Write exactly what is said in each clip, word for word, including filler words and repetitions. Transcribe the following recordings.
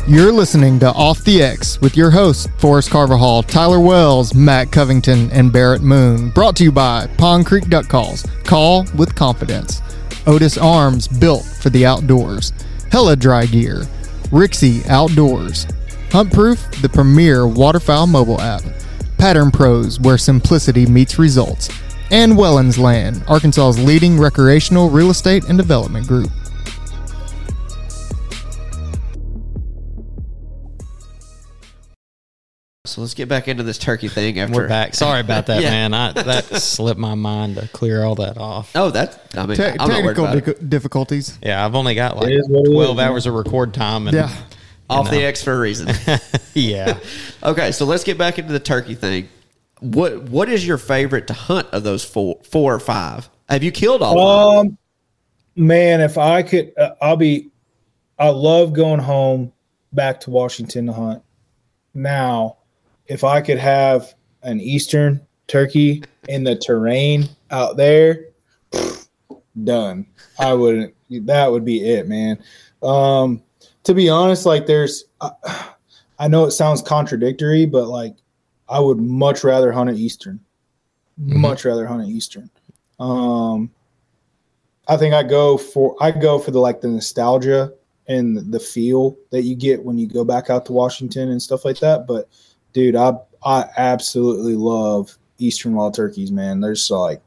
You're listening to Off the X with your hosts, Forrest Carvajal, Tyler Wells, Matt Covington, and Barrett Moon. Brought to you by Pond Creek Duck Calls. Call with confidence. Otis Arms, built for the outdoors. Hella Dry Gear. Rixie Outdoors. Hunt Proof, the premier waterfowl mobile app. Pattern Pros, where simplicity meets results. And Wellens Land, Arkansas's leading recreational real estate and development group. So let's get back into this turkey thing after we're back. Sorry about that, yeah. man. I, that slipped my mind to clear all that off. Oh, that's I mean, Te- I'm not worried technical about it. di- difficulties. Yeah, I've only got like It is what it twelve is, hours of record time. And, Yeah. Off know. the X for a reason. yeah. Okay, so let's get back into the turkey thing. What What is your favorite to hunt of those four, four or five? Have you killed all five? Um, man, if I could, uh, I'll be. I love going home back to Washington to hunt. Now, if I could have an Eastern turkey in the terrain out there, pff, done. I wouldn't. That would be it, man. Um, to be honest, like there's, I, I know it sounds contradictory, but like I would much rather hunt an Eastern. Mm-hmm. Much rather hunt an Eastern. Um, I think I go for I go for the like the nostalgia and the feel that you get when you go back out to Washington and stuff like that. But dude, I I absolutely love Eastern wild turkeys, man. There's like,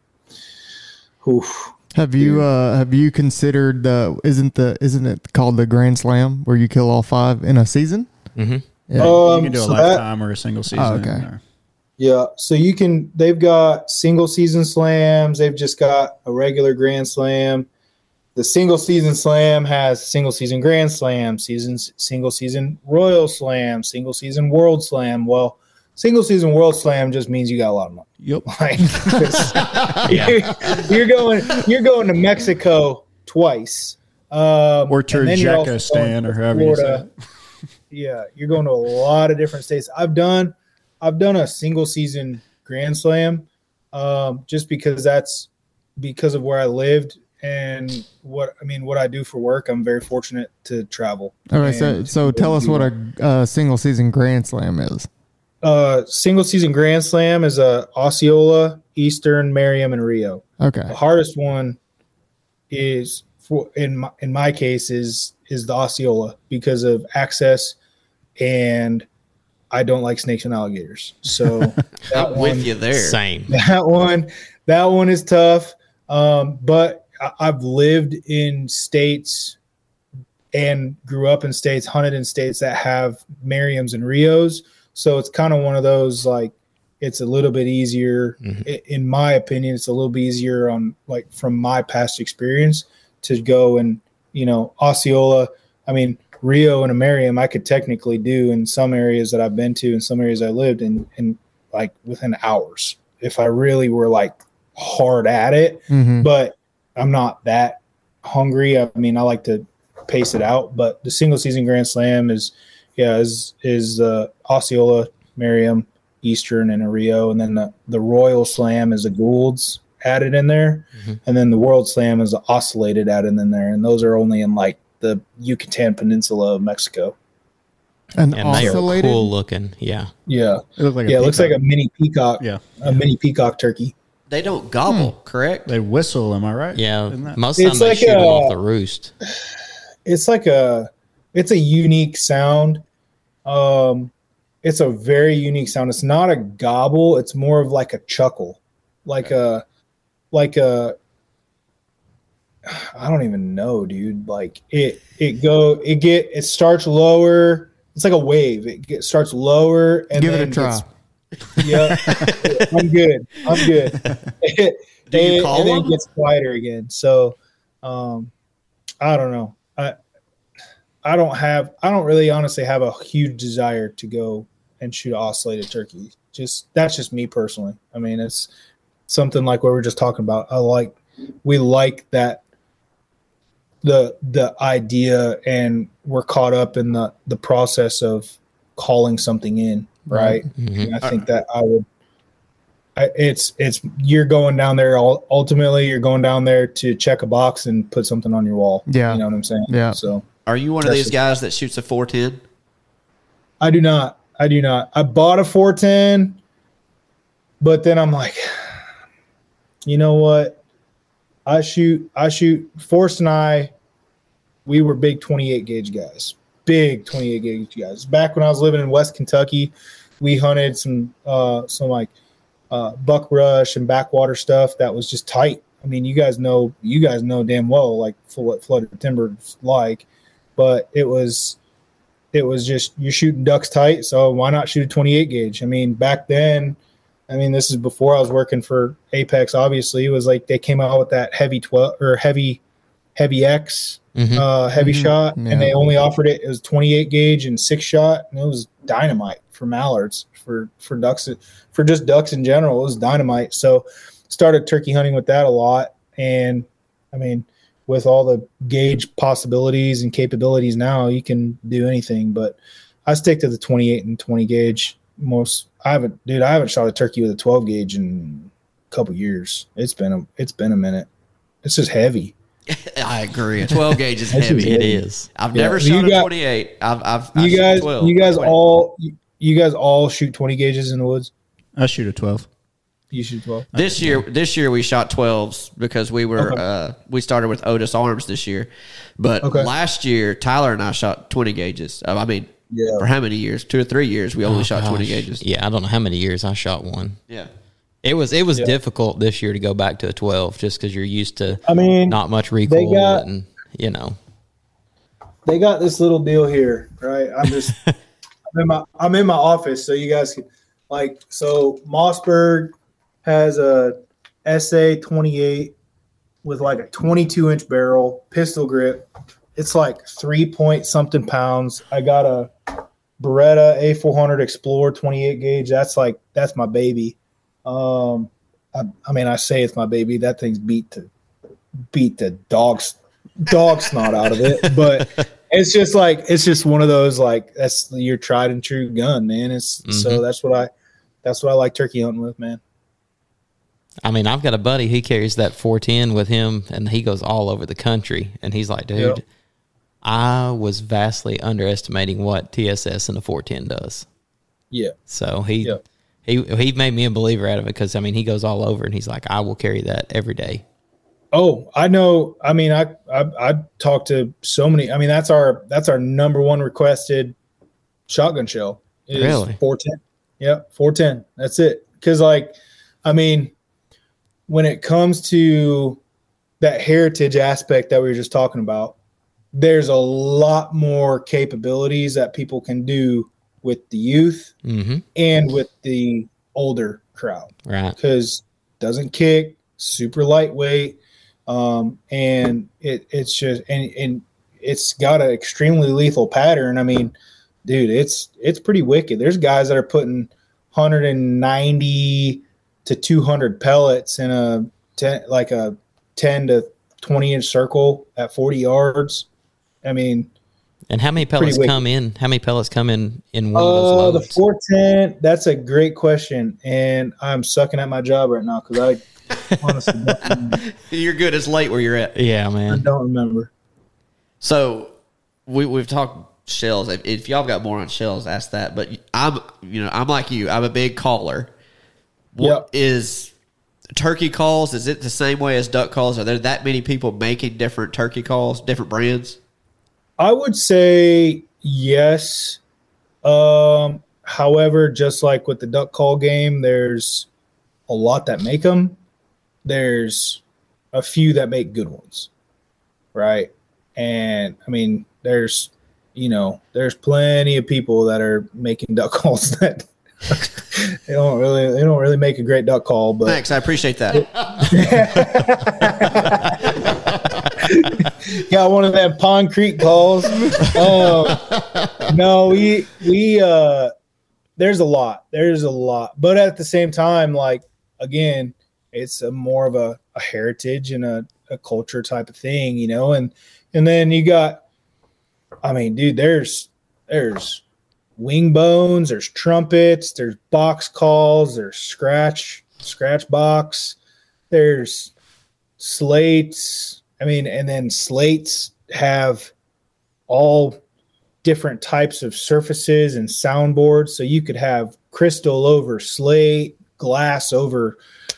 oof. Have you uh, have you considered the isn't the isn't it called the Grand Slam where you kill all five in a season? Mm-hmm. Yeah. Um, You can do a so that- lifetime or a single season. Oh, okay. or- Yeah, so you can. They've got single season slams. They've just got a regular Grand Slam. The single season slam has single season Grand Slam, seasons single season Royal Slam, single season World Slam. Well, single season World Slam just means you got a lot of money. Yep. Like, 'cause you're, you're going, you're going to Mexico twice, um, Or and then you're also Turkmenistan, going or to however you say Florida. it. Yeah, you're going to a lot of different states. I've done, I've done a single season Grand Slam, um, just because that's because of where I lived and what I mean, what I do for work. I'm very fortunate to travel. Okay, so And so tell us what a uh, single season Grand Slam is. uh, single season Grand Slam is a Osceola, Eastern, Merriam, and Rio. Okay, The hardest one is for in my, in my case is is the Osceola because of access, and I don't like snakes and alligators. So that I'm one, with you there. Same. that one that one is tough. Um, but I, I've lived in states and grew up in states, hunted in states that have Merriams and Rios. So it's kind of one of those like it's a little bit easier, Mhm. i- in my opinion. It's a little bit easier on like from my past experience to go and you know Osceola. I mean Rio and a Merriam, I could technically do in some areas that I've been to, in some areas I lived in, in like within hours if I really were like hard at it. mm-hmm. But I'm not that hungry. I mean, I like to pace it out. But the single season Grand Slam is, yeah, is is uh, Osceola, Merriam, Eastern, and a Rio, and then the, the Royal Slam is a Gould's added in there, Mhm. and then the World Slam is oscillated added in there, and those are only in like the Yucatan Peninsula of Mexico. An And they are oscillated. cool looking. Yeah. Yeah, It looked like yeah, a it looks like peacock. a mini peacock, Yeah. a mini peacock turkey. They don't gobble, correct? They whistle, am I right? Yeah. Isn't that- Most of the It's time they like shoot them a- off the roost. It's like a, it's a unique sound. Um, it's a very unique sound. It's not a gobble. It's more of like a chuckle, like a, like a. I don't even know, dude. Like it, it go, it get, it starts lower. It's like a wave. It get, starts lower and Give it then a try. gets- yeah, I'm good. I'm good. Do you and, call and then them? it gets quieter again. So, um, I don't know. I I don't have. I don't really honestly have a huge desire to go and shoot an oscillated turkey. Just that's just me personally. I mean, it's something like what we were just talking about. I like. We like that. The the idea, and we're caught up in the the process of calling something in, right? Mhm. And I think that I would. I, it's it's you're going down there. ul- Ultimately, you're going down there to check a box and put something on your wall. Yeah. you know what I'm saying. Yeah. So Are you one of That's these just- guys that shoots a four ten? I do not. I do not. I bought a four ten, but then I'm like, you know what? I shoot. I shoot. Forrest and I, we were big twenty-eight gauge guys. Big twenty-eight gauge guys. Back when I was living in West Kentucky, we hunted some uh, some like uh, buck rush and backwater stuff that was just tight. I mean, you guys know, you guys know damn well like for what flooded timber's like, but it was. It was just you're shooting ducks tight, so why not shoot a twenty-eight gauge? I mean, back then, I mean, this is before I was working for Apex. Obviously, it was like they came out with that heavy twelve or heavy, heavy X, Mhm. uh, heavy Mhm. shot, Yeah. and they only offered it. It was twenty-eight gauge and six shot, and it was dynamite for mallards for for ducks for just ducks in general. It was dynamite. So, started turkey hunting with that a lot, and I mean. With all the gauge possibilities and capabilities now, you can do anything. But I stick to the twenty-eight and twenty gauge. Most I haven't, dude. I haven't shot a turkey with a twelve gauge in a couple years. It's been a it's been a minute. It's just heavy. I agree. A twelve gauge is That's heavy. just It heavy. is. I've Yeah. never You shot a got- twenty-eight. I've, I've I You shoot guys, twelve. you guys twenty. all, you guys all shoot twenty gauges in the woods. I shoot a twelve. You shoot twelve. This year, this year we shot twelves because we were Okay. uh, we started with Otis Arms this year, but Okay. last year Tyler and I shot twenty gauges. Uh, I mean, Yeah. for how many years? Two or three years we only Oh, shot twenty gosh. gauges. Yeah, I don't know how many years I shot one. Yeah, It was it was Yeah. difficult this year to go back to a twelve just because you're used to I mean, not much recoil got- and you know. they got this little deal here, right? I'm just I'm in my I'm in my office, so you guys can like so Mossberg has a S A twenty-eight with like a twenty-two inch barrel, pistol grip. It's like three point something pounds. I got a Beretta A four hundred Explorer twenty-eight gauge. That's like that's my baby. Um, I, I mean, I say it's my baby. That thing's beat to beat the dog's dog snot out of it, but it's just like it's just one of those like that's your tried and true gun, man. It's so Mhm. that's what I that's what I like turkey hunting with, man. I mean, I've got a buddy, he carries that four ten with him and he goes all over the country and he's like, dude, Yep. I was vastly underestimating what T S S and the four ten does. Yeah, So he Yep. he he made me a believer out of it because I mean he goes all over and he's like, I will carry that every day. Oh, I know. I mean, I I I talked to so many. I mean, that's our that's our number one requested shotgun shell. Is Really? four ten. Yep, four ten. That's it. Because like, I mean, when it comes to that heritage aspect that we were just talking about, there's a lot more capabilities that people can do with the youth Mm-hmm. and with the older crowd. Right. Because doesn't kick, super lightweight, um, and it it's just and and it's got an extremely lethal pattern. I mean, dude, it's it's pretty wicked. There's guys that are putting one hundred ninety to two hundred pellets in a ten, like a ten to twenty inch circle at forty yards. I mean, And how many pellets wicked. come in? How many pellets come in in one of uh, those the loads? four ten. That's a great question, and I'm sucking at my job right now because I honestly don't remember. you're good. It's late where you're at. Yeah, I man. don't remember. So we we've talked shells. If, if y'all got more on shells, ask that. But I'm you know I'm like you. I'm a big caller. What Yep. is turkey calls? Is it the same way as duck calls? Are there that many people making different turkey calls, different brands? I would say yes. Um, however, just like with the duck call game, there's a lot that make them. There's a few that make good ones, right? And I mean, there's you know, there's plenty of people that are making duck calls that they don't really they don't really make a great duck call, but Thanks, I appreciate that. got one of them Pond Creek calls. Um, no, we we uh, there's a lot. There's a lot, but at the same time, like again, it's a more of a, a heritage and a, a culture type of thing, you know. And and then you got, I mean, dude, there's there's wing bones, there's trumpets, there's box calls, there's scratch scratch box, there's slates. I mean, and then slates have all different types of surfaces and soundboards. So you could have crystal over slate, glass over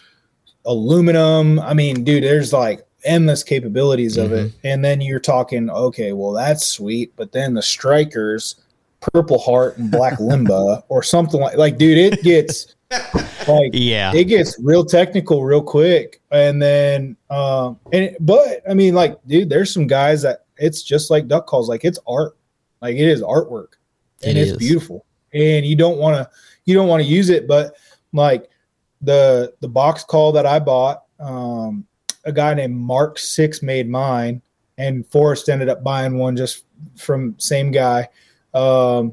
aluminum. I mean, dude, there's like endless capabilities of Mm-hmm. it. And then you're talking, okay, well, that's sweet. But then the strikers, Purple Heart and Black Limba or something like, like, dude, it gets like, Yeah. it gets real technical real quick. And then, um, and, but I mean, like, dude, there's some guys that it's just like duck calls. Like it's art, like it is artwork and It it's is. beautiful and you don't want to, you don't want to use it. But like the, the box call that I bought, um, a guy named Mark Six made mine and Forrest ended up buying one just from same guy. Um,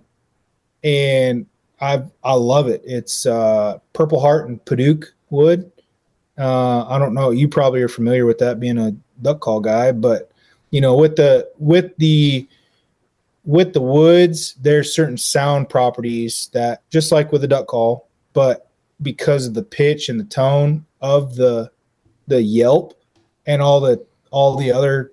and I I love it. It's uh, Purple Heart and Paduke wood. Uh, I don't know. You probably are familiar with that, being a duck call guy. But you know, with the with the with the woods, there's certain sound properties that, just like with the duck call, but because of the pitch and the tone of the the yelp and all the all the other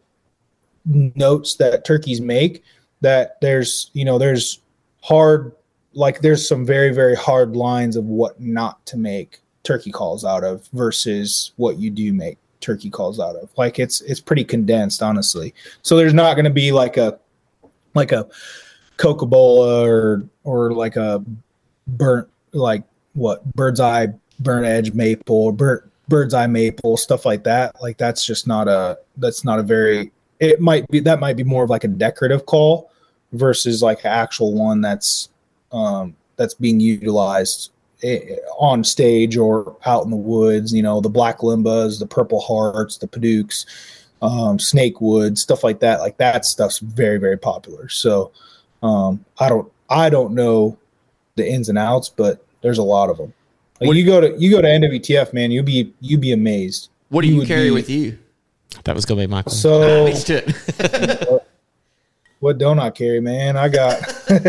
notes that turkeys make, that there's you know there's hard like there's some very very hard lines of what not to make turkey calls out of versus what you do make turkey calls out of. Like it's it's pretty condensed, honestly. So there's not going to be like a like a Coca-Cola or or like a burnt like what bird's eye burnt edge maple or burnt bird's eye maple, stuff like that. Like that's just not a that's not a very it might be that might be more of like a decorative call versus like an actual one that's um, that's being utilized on stage or out in the woods. You know, the Black Limbas, the Purple Hearts, the Padukes, um, Snake Wood, stuff like that. Like that stuff's very very popular. So um, I don't I don't know the ins and outs, but there's a lot of them. Like What- you go to you go to N W T F, man, you'll be you'll be amazed. What do you, would carry be- with you? That was going to be my question. So Me too. what don't I carry, man? I got,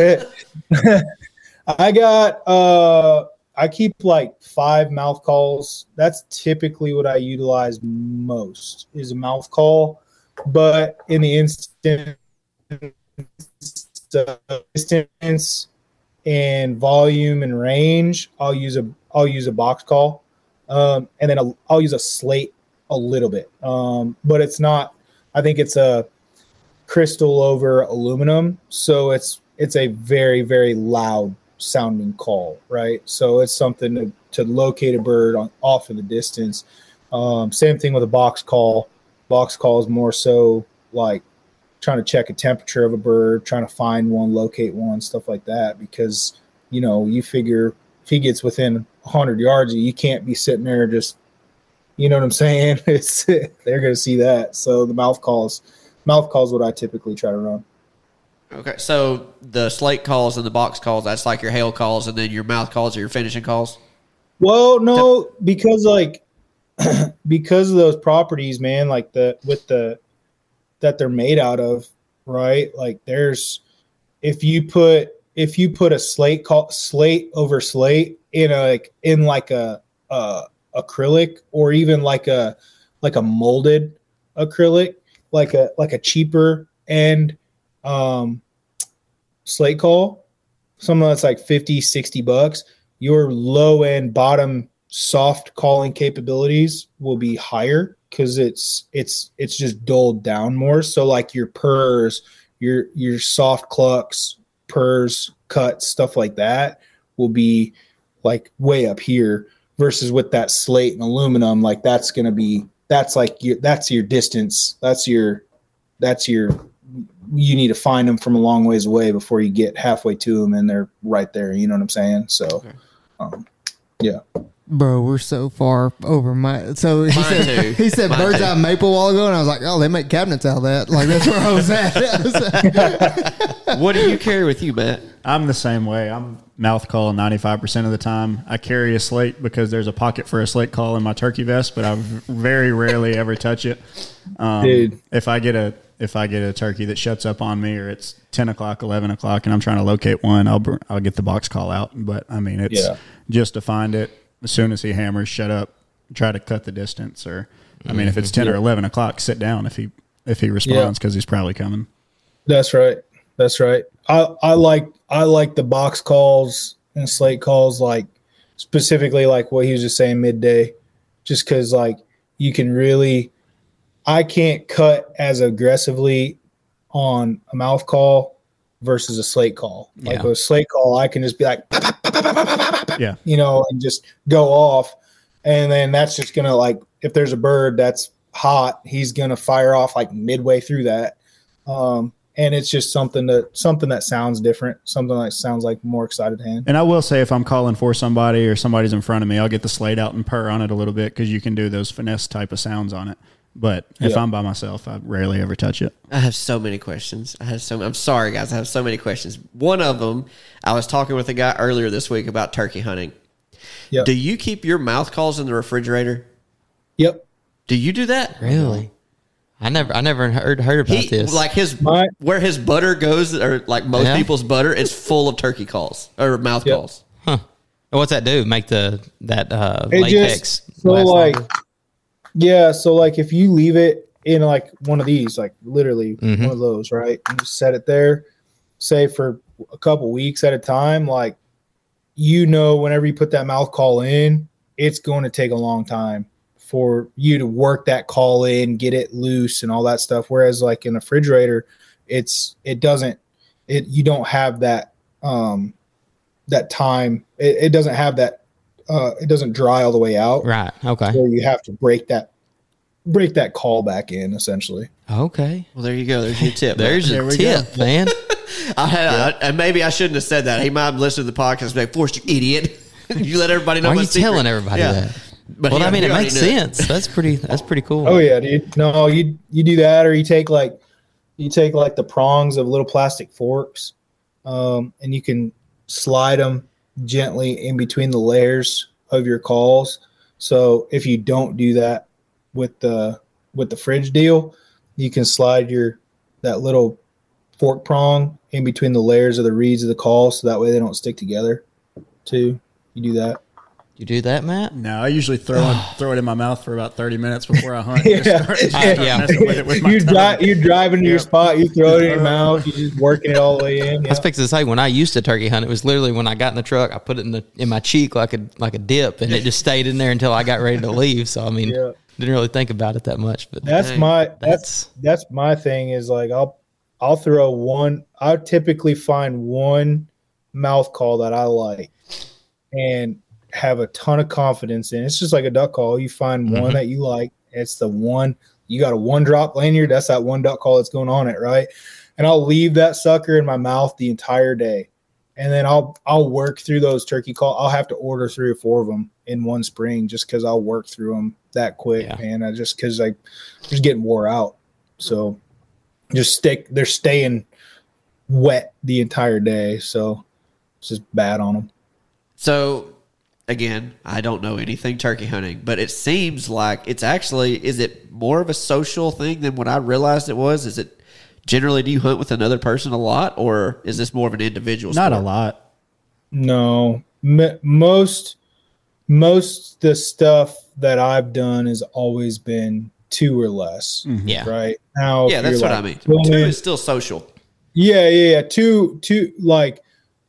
I got, uh, I keep like five mouth calls. That's typically what I utilize most is a mouth call. But in the instance, uh, distance and volume and range, I'll use a, I'll use a box call. Um, and then I'll, I'll use a slate a little bit. Um, but it's not, I think it's a, crystal over aluminum, so it's it's a very very loud sounding call, right? So it's something to, to locate a bird on off in the distance. Um, same thing with a box call. Box call is more so like trying to check a temperature of a bird, trying to find one, locate one, stuff like that. Because you know you figure if he gets within one hundred yards, you can't be sitting there just, you know what I'm saying? It's they're gonna see that. So the mouth calls. Mouth calls what I typically try to run. Okay, so the slate calls and the box calls, that's like your hail calls, and then your mouth calls are your finishing calls? Well, no, because like because of those properties, man, like the with the that they're made out of, right? Like there's if you put if you put a slate call slate over slate in a like in like a uh acrylic or even like a like a molded acrylic, like a like a cheaper end um slate call, something that's like fifty, sixty bucks, your low end bottom soft calling capabilities will be higher because it's it's it's just dulled down more. So like your purrs, your your soft clucks, purrs, cuts, stuff like that will be like way up here versus with that slate and aluminum, like that's gonna be that's like your that's your distance. That's your that's your you need to find them from a long ways away before you get halfway to them and they're right there. You know what I'm saying? So, Okay. um, yeah. Bro, we're so far over my. So he Mine said too. he said Mine bird's too. eye maple a while ago, and I was like, oh, they make cabinets out of that. Like that's where I was at. I was like, What do you carry with you, Matt? I'm the same way. I'm mouth call ninety-five percent of the time. I carry a slate because there's a pocket for a slate call in my turkey vest, but I very rarely ever touch it. Um, Dude. If I get a if I get a turkey that shuts up on me, or it's ten o'clock, eleven o'clock, and I'm trying to locate one, I'll br- I'll get the box call out. But I mean, it's Yeah. just to find it as soon as he hammers, shut up, try to cut the distance, or I mean, if it's ten or eleven o'clock, sit down if he if he responds because he's probably coming. That's right. That's right. I, I like I like the box calls and slate calls, like specifically like what he was just saying midday, just because like you can really. I can't cut as aggressively on a mouth call versus a slate call. Like Yeah. with a slate call, I can just be like, Yeah. you know, and just go off. And then that's just going to like, if there's a bird that's hot, he's going to fire off like midway through that. Um, and it's just something that, something that sounds different, something that sounds like more excited hand. And I will say, if I'm calling for somebody or somebody's in front of me, I'll get the slate out and purr on it a little bit because you can do those finesse type of sounds on it. But if Yeah. I'm by myself, I rarely ever touch it. I have so many questions. I have so. I'm sorry, guys. I have so many questions. One of them, I was talking with a guy earlier this week about turkey hunting. Yep. Do you keep your mouth calls in the refrigerator? Yep. Do you do that? Really? I never, I never heard heard about He this. like his My- where his butter goes, or like most Yeah. people's butter, it's full of turkey calls or mouth Yep. calls. huh? What's that do? Make the that uh, It latex just, so last like, longer? yeah. So like if you leave it in like one of these, like literally Mhm. one of those, right? And just set it there, say for a couple weeks at a time, like, you know, whenever you put that mouth call in, it's going to take a long time for you to work that call in, get it loose and all that stuff. Whereas like in a refrigerator, it's, it doesn't, it, you don't have that, um, that time. It, it doesn't have that, uh, it doesn't dry all the way out. Right. Okay. So you have to break that, break that call back in essentially. Okay. Well, there you go. There's your tip. There's There your we tip, man. I had, I, and maybe I shouldn't have said that. He might have listened to the podcast and be like, "Forrest, you idiot! You let everybody know." Why are my you secret." telling everybody Yeah. that? But Well, he- I mean, he it already makes knew. sense. That's pretty. That's pretty cool. Oh yeah, dude. No, you you do that, or you take like you take like the prongs of little plastic forks, um, and you can slide them gently in between the layers of your calls. So if you don't do that with the with the fridge deal, you can slide your that little fork prong in between the layers of the reeds of the call, so that way they don't stick together. Too, you do that. You do that, Matt? No, I usually throw it, throw it in my mouth for about thirty minutes before I hunt. Yeah. Just start, just start Yeah. messing with it with my you tongue. drive, you drive into your Yep. spot, you throw it in your mouth, you just working it all the way in. I Yeah. was fixing to say when I used to turkey hunt, it was literally when I got in the truck, I put it in the in my cheek like a like a dip, and it just stayed in there until I got ready to leave. So I mean, Yeah. didn't really think about it that much. But That's Dang. my That's- that's that's my thing is like I'll I'll throw one. I typically find one mouth call that I like and have a ton of confidence in. It's just like a duck call. You find one Mhm. that you like. It's the one you got a one drop lanyard. That's that one duck call that's going on it, right? And I'll leave that sucker in my mouth the entire day, and then I'll I'll work through those turkey call. I'll have to order three or four of them in one spring just because I'll work through them that quick, Yeah. man. I just because like just getting wore out. So just stick. They're staying wet the entire day, so it's just bad on them. So, again, I don't know anything turkey hunting, but it seems like it's actually, is it more of a social thing than what I realized it was? Is it generally, do you hunt with another person a lot, or is this more of an individual Not a sport? lot. No, M- most most the stuff that I've done has always been two or less. yeah, Right now, Yeah, if that's you're, what like, I mean. filming- Two is still social. Yeah, yeah, yeah. Two, two. Like,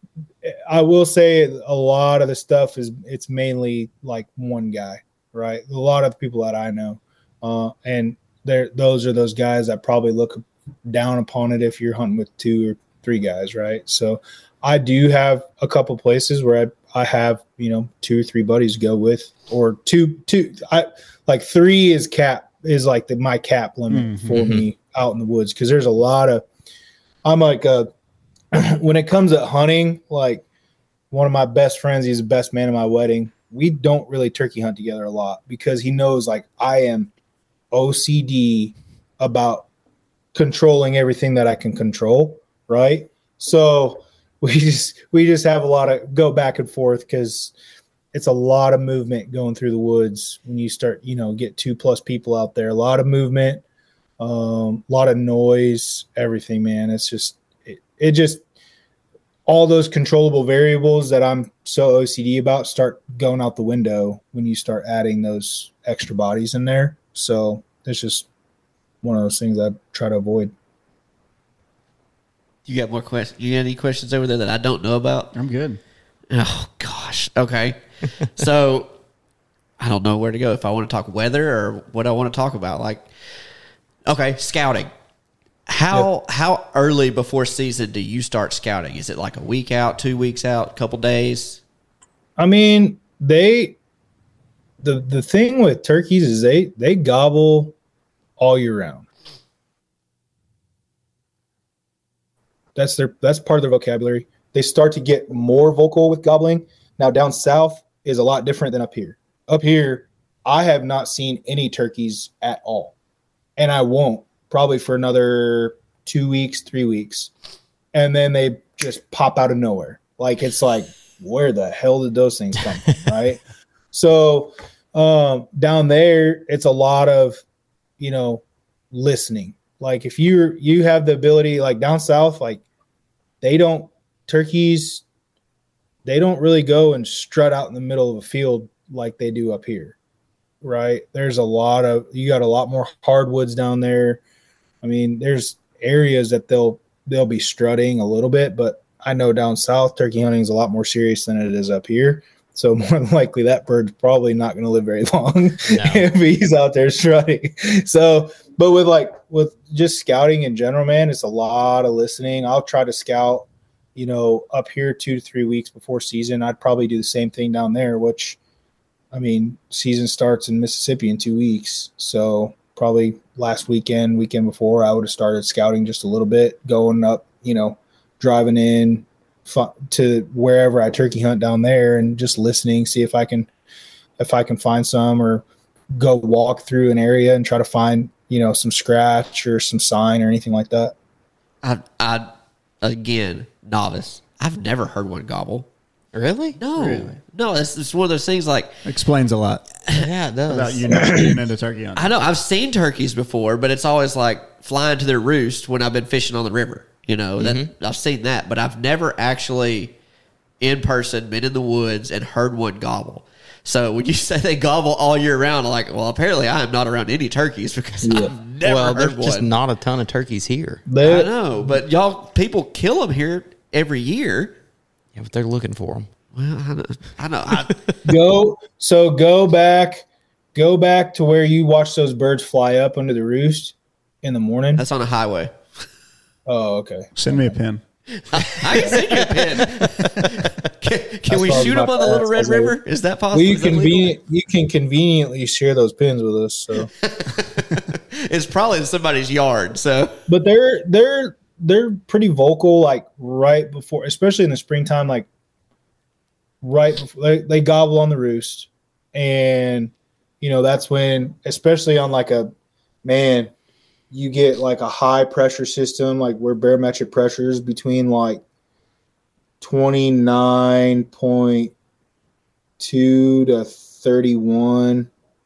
I will say, a lot of the stuff is it's mainly like one guy, right? A lot of the people that I know, uh, and there, those are those guys that probably look down upon it if you're hunting with two or three guys, right? So, I do have a couple places where I I have you know two or three buddies to go with, or two two. I like three is cap is like the my cap limit Mhm. for me out in the woods because there's a lot of I'm like a when it comes to hunting, like one of my best friends, he's the best man at my wedding. We don't really turkey hunt together a lot because he knows like I am O C D about controlling everything that I can control, right? So we just we just have a lot of go back and forth because it's a lot of movement going through the woods when you start, you know, get two plus people out there. A lot of movement, um, a lot of noise, everything, man. It's just it, it just all those controllable variables that I'm so O C D about start going out the window when you start adding those extra bodies in there. So it's just one of those things I try to avoid. You got more questions? You got any questions over there that I don't know about? I'm good. Oh gosh. Okay. So I don't know where to go if I want to talk weather or what I want to talk about. Like, okay, scouting. How yep. how early before season do you start scouting? Is it like a week out, two weeks out, a couple days? I mean, they the the thing with turkeys is they they gobble all year round. That's their that's part of their vocabulary. They start to get more vocal with gobbling. Now down south is a lot different than up here. Up here, I have not seen any turkeys at all. And I won't probably for another two weeks, three weeks. And then they just pop out of nowhere. Like it's like, where the hell did those things come from? Right. So um, down there, it's a lot of, you know, listening. Like if you you have the ability, like down south, like they don't turkeys, they don't really go and strut out in the middle of a field like they do up here, right? There's a lot of you got a lot more hardwoods down there. I mean, there's areas that they'll they'll be strutting a little bit, but I know down south turkey hunting is a lot more serious than it is up here. So more than likely that bird's probably not going to live very long no. if he's out there strutting. So, but with like with just scouting in general, man, it's a lot of listening. I'll try to scout, you know, up here two to three weeks before season. I'd probably do the same thing down there, which, I mean, season starts in Mississippi in two weeks. So probably last weekend, weekend before, I would have started scouting just a little bit, going up, you know, driving in to wherever I turkey hunt down there and just listening, see if I can, if I can find some, or go walk through an area and try to find, you know, some scratch or some sign or anything like that. I, I, again, novice. I've never heard one gobble. Really? No, really? no. It's, it's one of those things like explains a lot. Yeah, it does. About you not being into turkey hunting. I know I've seen turkeys before, but it's always like flying to their roost when I've been fishing on the river. You know, mm-hmm. that I've seen that, but I've never actually in person been in the woods and heard one gobble. So when you say they gobble all year round, I'm like, well, apparently I am not around any turkeys because yeah. I've never well, heard there's one. Just not a ton of turkeys here. They, I know, but y'all people kill them here every year. Yeah, but they're looking for them. Well, I know. I know. I, go so go back, go back to where you watch those birds fly up under the roost in the morning. That's on a highway. Oh, okay. Send me a pin. I can send you a pin. Can, can we shoot them on the Little Red River? Is that possible? Well, you Is that convenient, you can conveniently share those pins with us. So it's probably in somebody's yard. So, but they're they're they're pretty vocal. Like right before, especially in the springtime, like right before they, they gobble on the roost, and you know that's when, especially on like a man. You get like a high pressure system, like where barometric pressure is between like twenty-nine point two to thirty-one.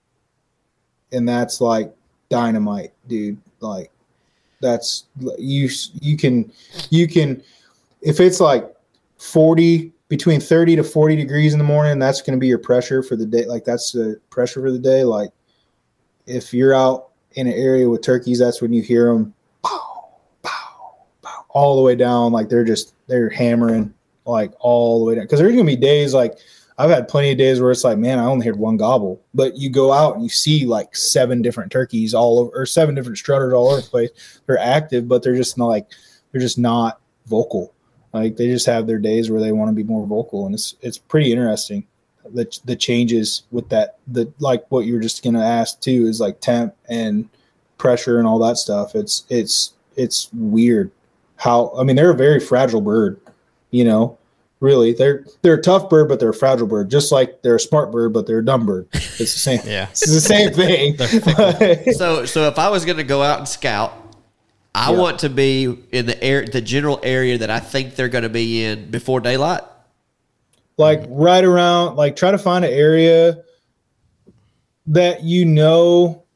And that's like dynamite, dude. Like that's you, you can, you can, if it's like forty, between thirty to forty degrees in the morning, that's going to be your pressure for the day. Like that's the pressure for the day. Like if you're out in an area with turkeys, that's when you hear them pow, pow, pow, all the way down. Like they're just, they're hammering like all the way down. Cause there's going to be days like I've had plenty of days where it's like, man, I only heard one gobble, but you go out and you see like seven different turkeys all over, or seven different strutters all over the place. They're active, but they're just not like, they're just not vocal. Like they just have their days where they want to be more vocal. And it's, it's pretty interesting. The the changes with that, the like what you were just gonna ask too is like temp and pressure and all that stuff. It's it's it's weird how I mean they're a very fragile bird, you know. Really, they're they're a tough bird, but they're a fragile bird. Just like they're a smart bird, but they're a dumb bird. It's the same. Yeah, it's the same thing. so so if I was gonna go out and scout, I yeah. want to be in the air, the general area that I think they're gonna be in before daylight. Like right around, like try to find an area that you know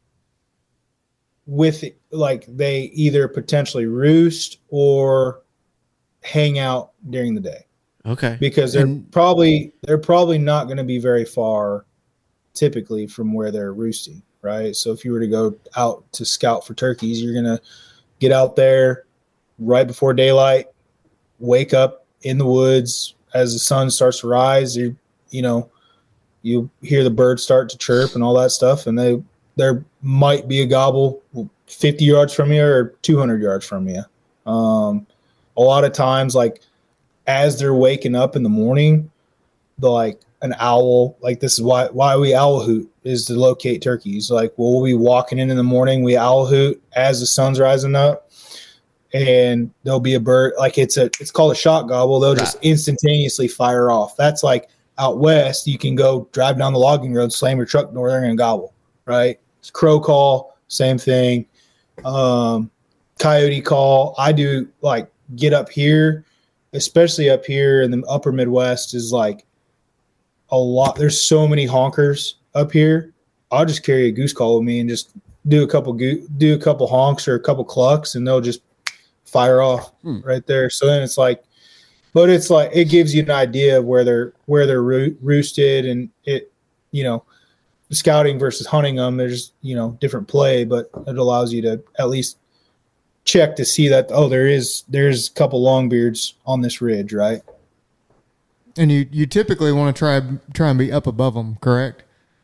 with like they either potentially roost or hang out during the day. Okay. Because they're And- probably they're probably not going to be very far typically from where they're roosting, right? So if you were to go out to scout for turkeys, you're going to get out there, right before daylight, wake up in the woods as the sun starts to rise. You, you know, you hear the birds start to chirp and all that stuff, and they there might be a gobble fifty yards from you or two hundred yards from you. Um, a lot of times, like as they're waking up in the morning, the like an owl, like this is why why we owl hoot is to locate turkeys. Like we'll be walking in in the morning, we owl hoot as the sun's rising up, and there'll be a bird, like it's a it's called a shot gobble. They'll just instantaneously fire off. That's like out west, you can go drive down the logging road, slam your truck door, they're gonna gobble, right? It's crow call, same thing. Um, coyote call. I do like get up here, especially up here in the upper Midwest, is like a lot. There's so many honkers up here. I'll just carry a goose call with me and just do a couple go- do a couple honks or a couple clucks, and they'll just fire off hmm. right there. So then it's like, but it's like it gives you an idea of where they're where they're roo- roosted, and it, you know, scouting versus hunting them. There's, you know, different play, but it allows you to at least check to see that, oh, there is there's a couple longbeards on this ridge, right? And you, you typically want to try try and be up above them, correct?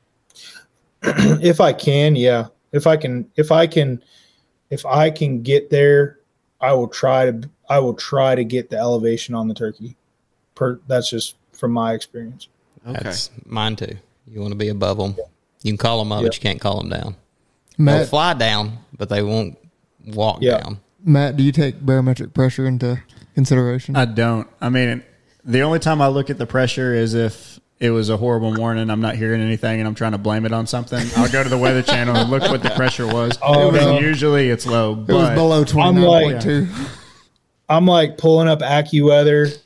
If I can, yeah. If I can, if I can, if I can get there, I will try to. I will try to get the elevation on the turkey. Per, that's just from my experience. Okay, that's mine too. You want to be above them. Yeah. You can call them up, yeah. but you can't call them down. Matt, they'll fly down, but they won't walk yeah. down. Matt, do you take barometric pressure into consideration? I don't. I mean, the only time I look at the pressure is if it was a horrible morning, I'm not hearing anything, and I'm trying to blame it on something. I'll go to the Weather Channel and look what the pressure was. Oh, and no. Usually it's low. It but was below twenty-nine point two. I'm like, I'm like pulling up AccuWeather,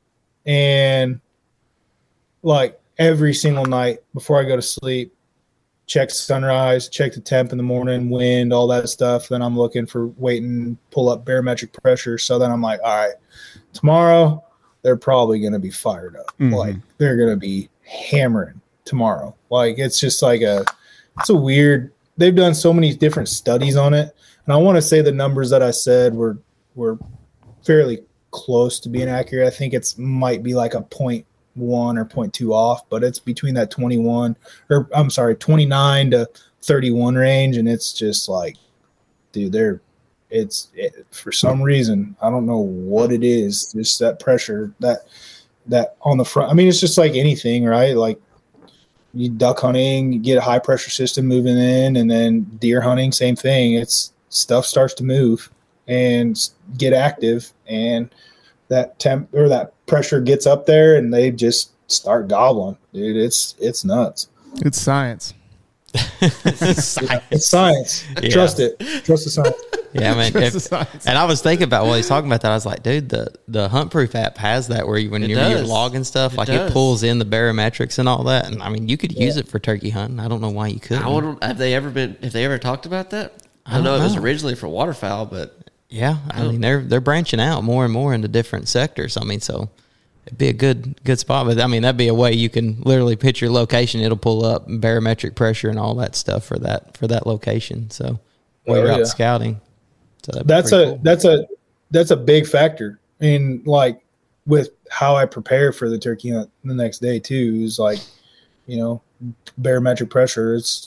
and like every single night before I go to sleep, check sunrise, check the temp in the morning, wind, all that stuff. Then I'm looking for waiting, pull up barometric pressure. So then I'm like, all right, tomorrow they're probably going to be fired up. Mm-hmm. Like they're going to be hammering tomorrow. Like it's just like a, it's a weird, they've done so many different studies on it. And I want to say the numbers that I said were, were fairly close to being accurate. I think it's might be like a point one or point two off, but it's between that twenty-one or I'm sorry, twenty-nine to thirty-one range. And it's just like, dude, they're, it's it, for some reason, I don't know what it is. Just that pressure that, that on the front. I mean, it's just like anything, right? Like you duck hunting, you get a high pressure system moving in, and then deer hunting, same thing. It's stuff starts to move and get active, and that temp or that pressure gets up there, and they just start gobbling, dude. It's it's nuts. It's science. It's science. It's science. Yeah. Trust it. Trust the science. Yeah, I mean, if, and I was thinking about while he's talking about that, I was like, dude, the the Hunt Proof app has that where you, when you're, you're logging stuff, it like does. It pulls in the barometrics and all that. And I mean, you could use yeah. it for turkey hunting. I don't know why you couldn't. I wonder, have they ever been? Have they ever talked about that? I, I know, know it was originally for waterfowl, but yeah, I, I mean they're they're branching out more and more into different sectors. I mean, so it'd be a good good spot. But I mean, that'd be a way you can literally put your location. It'll pull up barometric pressure and all that stuff for that for that location. So while you're oh, out yeah. scouting, so that's a cool. that's a that's a big factor. I mean, like with how I prepare for the turkey hunt the next day too is like, you know, barometric pressure. It's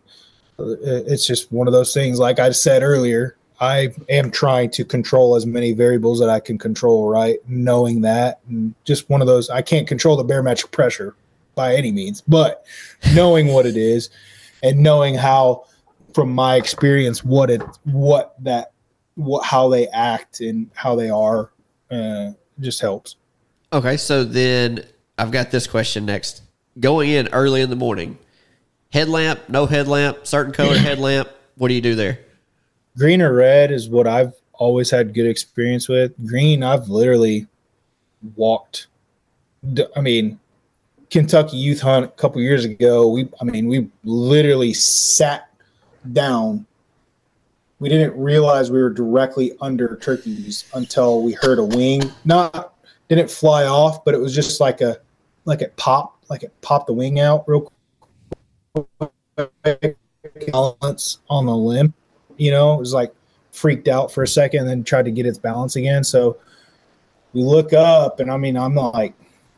it's just one of those things. Like I said earlier, I am trying to control as many variables that I can control, right? Knowing that, and just one of those, I can't control the barometric pressure by any means, but knowing what it is and knowing how, from my experience, what it, what that, what, how they act and how they are, uh, just helps. Okay. So then I've got this question next. Going in early in the morning, headlamp, no headlamp, certain color headlamp. What do you do there? Green or red is what I've always had good experience with. Green, I've literally walked. I mean, Kentucky youth hunt a couple years ago. We, I mean, we literally sat down. We didn't realize we were directly under turkeys until we heard a wing. Not didn't fly off, but it was just like a like it popped, like it popped the wing out real quick. Balance on the limb. You know, it was like freaked out for a second and then tried to get its balance again. So we look up, and I mean, I'm like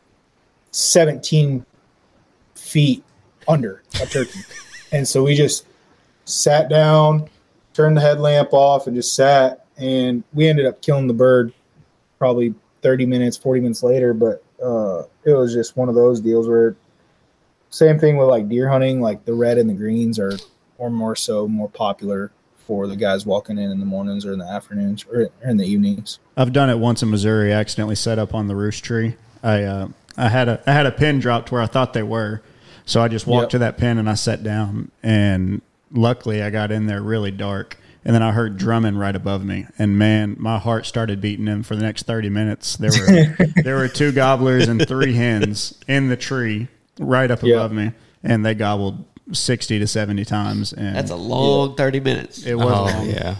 seventeen feet under a turkey. And so we just sat down, turned the headlamp off, and just sat. And we ended up killing the bird probably thirty minutes, forty minutes later. But uh, it was just one of those deals where same thing with like deer hunting, like the red and the greens are or more so more popular for the guys walking in in the mornings or in the afternoons or in the evenings. I've done it once in Missouri. I accidentally set up on the roost tree. I uh, I had a I had a pin dropped where I thought they were, so I just walked yep. to that pin and I sat down. And luckily, I got in there really dark, and then I heard drumming right above me. And man, my heart started beating. And for the next thirty minutes, there were there were two gobblers and three hens in the tree right up yep. above me, and they gobbled sixty to seventy times. And that's a long yeah. thirty minutes. It was oh, long. Yeah.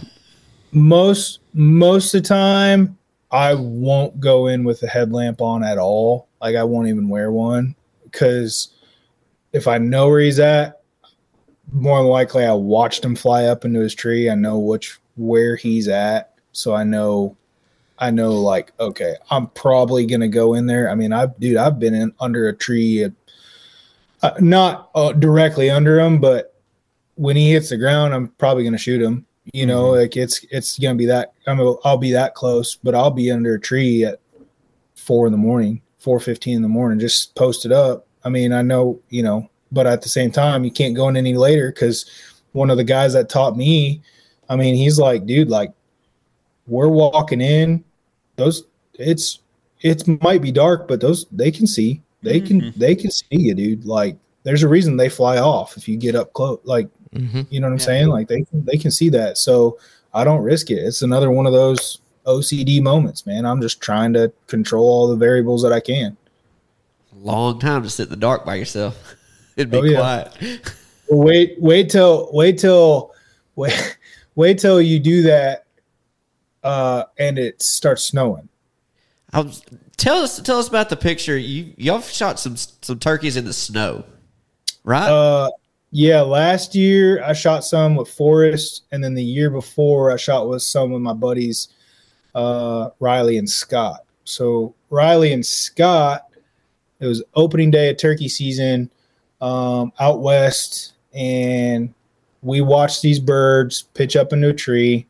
Most most of the time, I won't go in with the headlamp on at all. Like, I won't even wear one, because if I know where he's at, more than likely I watched him fly up into his tree. I know which where he's at, so I know I know like, okay, I'm probably gonna go in there. I mean, I dude, I've been in under a tree, at, uh, not uh, directly under him, but when he hits the ground, I'm probably gonna shoot him. You know, mm-hmm. like it's it's gonna be that I'm a, I'll be that close, but I'll be under a tree at four in the morning, four fifteen in the morning, just posted up. I mean, I know, you know, but at the same time, you can't go in any later, because one of the guys that taught me, I mean, he's like, dude, like, we're walking in, those it's it might be dark, but those they can see, they can mm-hmm. they can see you, dude. Like, there's a reason they fly off if you get up close, like. Mm-hmm. You know what I'm yeah. saying? Like, they they can see that. So I don't risk it. It's another one of those O C D moments, man. I'm just trying to control all the variables that I can. Long time to sit in the dark by yourself. It'd be oh, yeah. quiet. Well, wait, wait till, wait till, wait, wait till you do that, uh, and it starts snowing. I was, tell us, tell us about the picture. You y'all shot some some turkeys in the snow, right? Uh. Yeah, last year I shot some with Forrest, and then the year before I shot with some of my buddies, uh, Riley and Scott. So Riley and Scott, it was opening day of turkey season um, out west, and we watched these birds pitch up into a tree,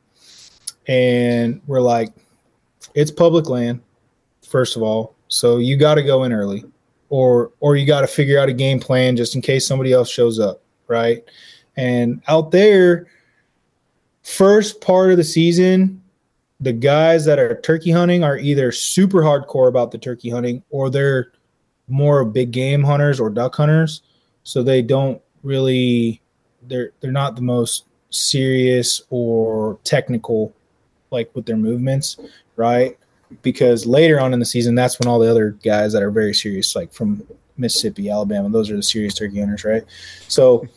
and we're like, it's public land, first of all, so you got to go in early, or or you got to figure out a game plan just in case somebody else shows up. Right. And out there, first part of the season, the guys that are turkey hunting are either super hardcore about the turkey hunting, or they're more big game hunters or duck hunters. So they don't really, they're, they're not the most serious or technical, like with their movements. Right. Because later on in the season, that's when all the other guys that are very serious, like from Mississippi, Alabama, those are the serious turkey hunters, right? So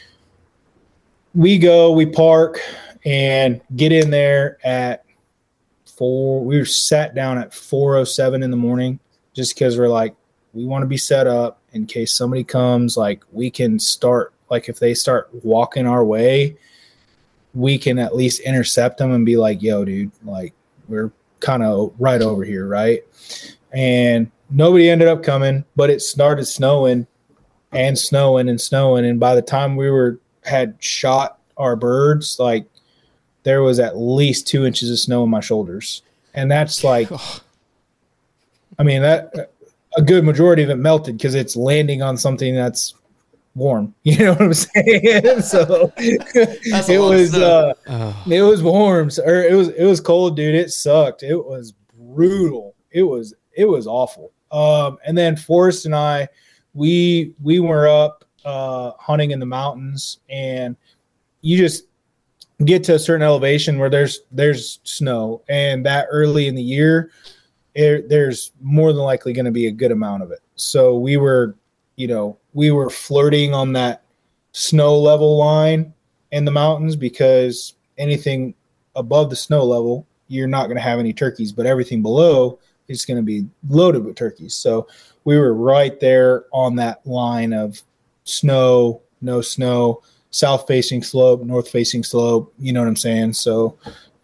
we go, we park, and get in there at four. We were sat down at four oh seven in the morning, just because we're like, we want to be set up in case somebody comes. Like, we can start, like, if they start walking our way, we can at least intercept them and be like, yo, dude, like, we're kind of right over here, right? And nobody ended up coming, but it started snowing and snowing and snowing. And by the time we were had shot our birds, like, there was at least two inches of snow on my shoulders. And that's like, I mean, that a good majority of it melted because it's landing on something that's warm. You know what I'm saying? So it was, uh, oh. it was warm. So, or it was, it was cold, dude. It sucked. It was brutal. It was, it was awful. Um, and then Forrest and I, we we were up uh, hunting in the mountains, and you just get to a certain elevation where there's there's snow, and that early in the year, it, there's more than likely going to be a good amount of it. So we were, you know, we were flirting on that snow level line in the mountains, because anything above the snow level, you're not going to have any turkeys, but everything below, it's going to be loaded with turkeys. So we were right there on that line of snow, no snow, south facing slope, north facing slope. You know what I'm saying? So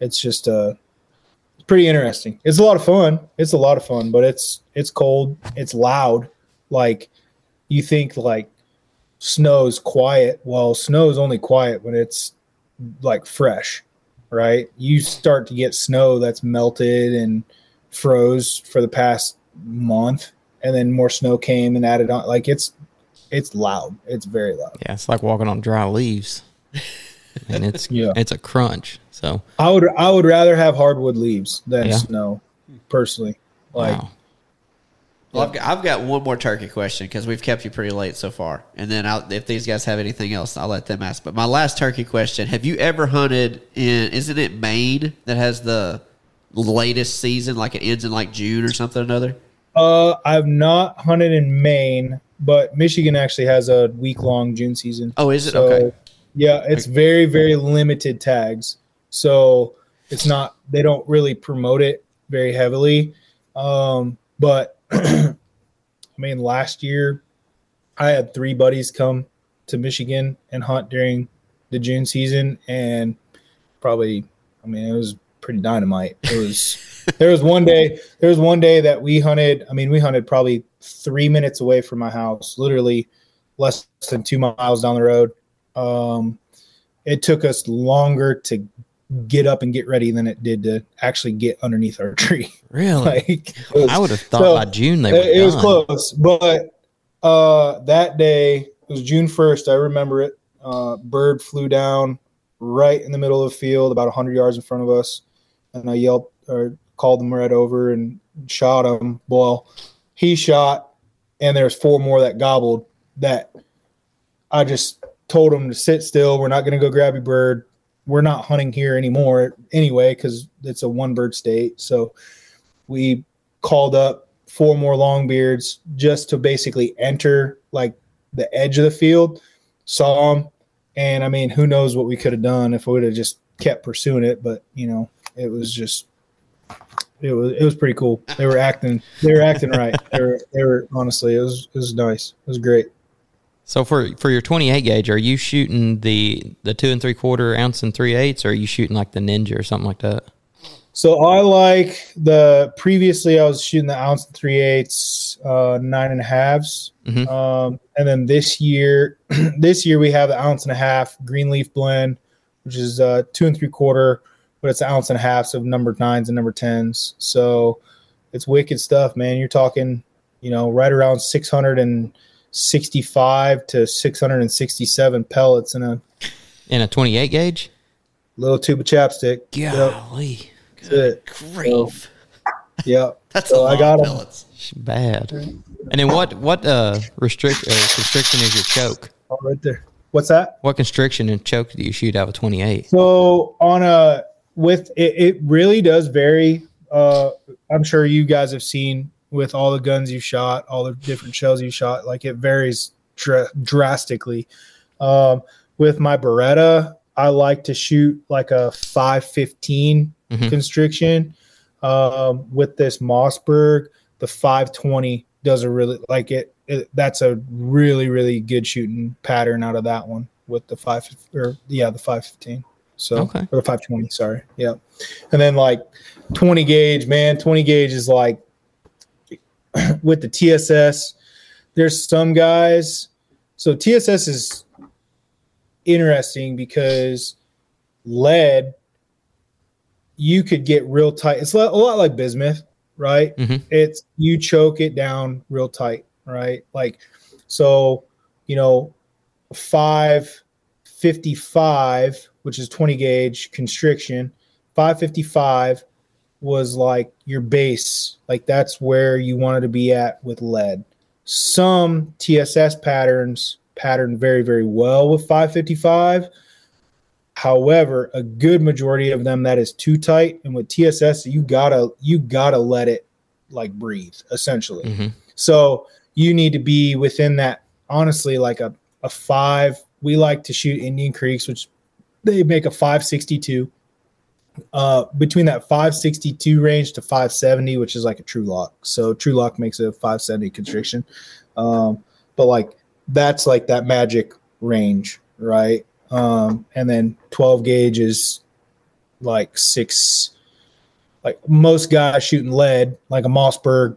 it's just uh, it's pretty interesting. It's a lot of fun. It's a lot of fun, but it's it's cold. It's loud. Like you think like snow's quiet. Well, snow's only quiet when it's like fresh, right? You start to get snow that's melted and froze for the past month, and then more snow came and added on. Like it's it's loud. It's very loud. Yeah, it's like walking on dry leaves. And it's yeah. it's a crunch. So I would I would rather have hardwood leaves than yeah. snow, personally. Like, wow. Well, I've got, I've got one more turkey question because we've kept you pretty late so far, and then I'll, if these guys have anything else, I'll let them ask. But my last turkey question: have you ever hunted in? Isn't it Maine that has the latest season? Like it ends in like June or something or another. Uh, I've not hunted in Maine, but Michigan actually has a week long June season. Oh, is it? So, okay. Yeah, it's very, very limited tags. So it's not, they don't really promote it very heavily. Um, but I mean, last year I had three buddies come to Michigan and hunt during the June season. And probably, I mean, it was pretty dynamite. It was, there was one day, there was one day that we hunted. I mean, we hunted probably three minutes away from my house, literally less than two miles down the road. Um, it took us longer to get up and get ready than it did to actually get underneath our tree. Really? Like, was, I would have thought so by June they were it, it was done. close, but uh, that day, it was June first. I remember it. Uh, bird flew down right in the middle of the field, about one hundred yards in front of us, and I yelled or called him right over and shot him. Well, he shot, and there's four more that gobbled that I just told him to sit still. We're not going to go grab your bird. We're not hunting here anymore anyway because it's a one bird state. So we called up four more longbeards just to basically enter like the edge of the field, saw them, and I mean, who knows what we could have done if we would have just kept pursuing it. But you know, it was just it was it was pretty cool. They were acting they were acting right. They were they were honestly it was it was nice. It was great. So for for your twenty-eight gauge, are you shooting the the two and three quarter ounce and three eighths, or are you shooting like the Ninja or something like that? So I like the previously I was shooting the ounce and three eighths, uh, nine and a halves, Mm-hmm. um, and then this year, this year we have the ounce and a half Greenleaf blend, which is uh, two and three quarter, but it's an ounce and a half, so number nines and number tens. So it's wicked stuff, man. You're talking, you know, right around six hundred and sixty-five to six hundred sixty-seven pellets in a In a twenty-eight gauge? little tube of chapstick. Golly. That's it. Grief. Yeah. That's So a lot I got of 'em. pellets. Bad. And then what what uh restrict uh, constriction is your choke? Oh, right there. What's that? What constriction and choke do you shoot out of twenty-eight? So on a with it, it really does vary. Uh, I'm sure you guys have seen with all the guns you shot, all the different shells you shot. Like it varies dr- drastically. Um, with my Beretta, I like to shoot like a five fifteen Mhm. constriction. Um, with this Mossberg, the five twenty does a really like it, it. That's a really really good shooting pattern out of that one with the five or yeah the five fifteen. So Okay. or the five twenty, sorry, yeah. And then like twenty gauge, man, twenty gauge is like with the T S S. There's some guys. So T S S is interesting because lead, you could get real tight. It's a lot, a lot like bismuth, right? Mhm. It's you choke it down real tight, right? Like so, you know, five fifty-five, which is twenty gauge constriction, five fifty-five was like your base. Like that's where you wanted to be at with lead. Some T S S patterns pattern very, very well with five fifty-five. However, a good majority of them that is too tight. And with T S S, you gotta you gotta let it like breathe, essentially. Mm-hmm. So you need to be within that, honestly, like a, a five. We like to shoot Indian Creeks, which they make a five sixty-two. Uh, between that five sixty-two range to five seventy, which is like a True Lock. So True Lock makes a five seventy constriction. Um, but like that's like that magic range, right? Um, and then twelve gauge is like six, like most guys shooting lead, like a Mossberg,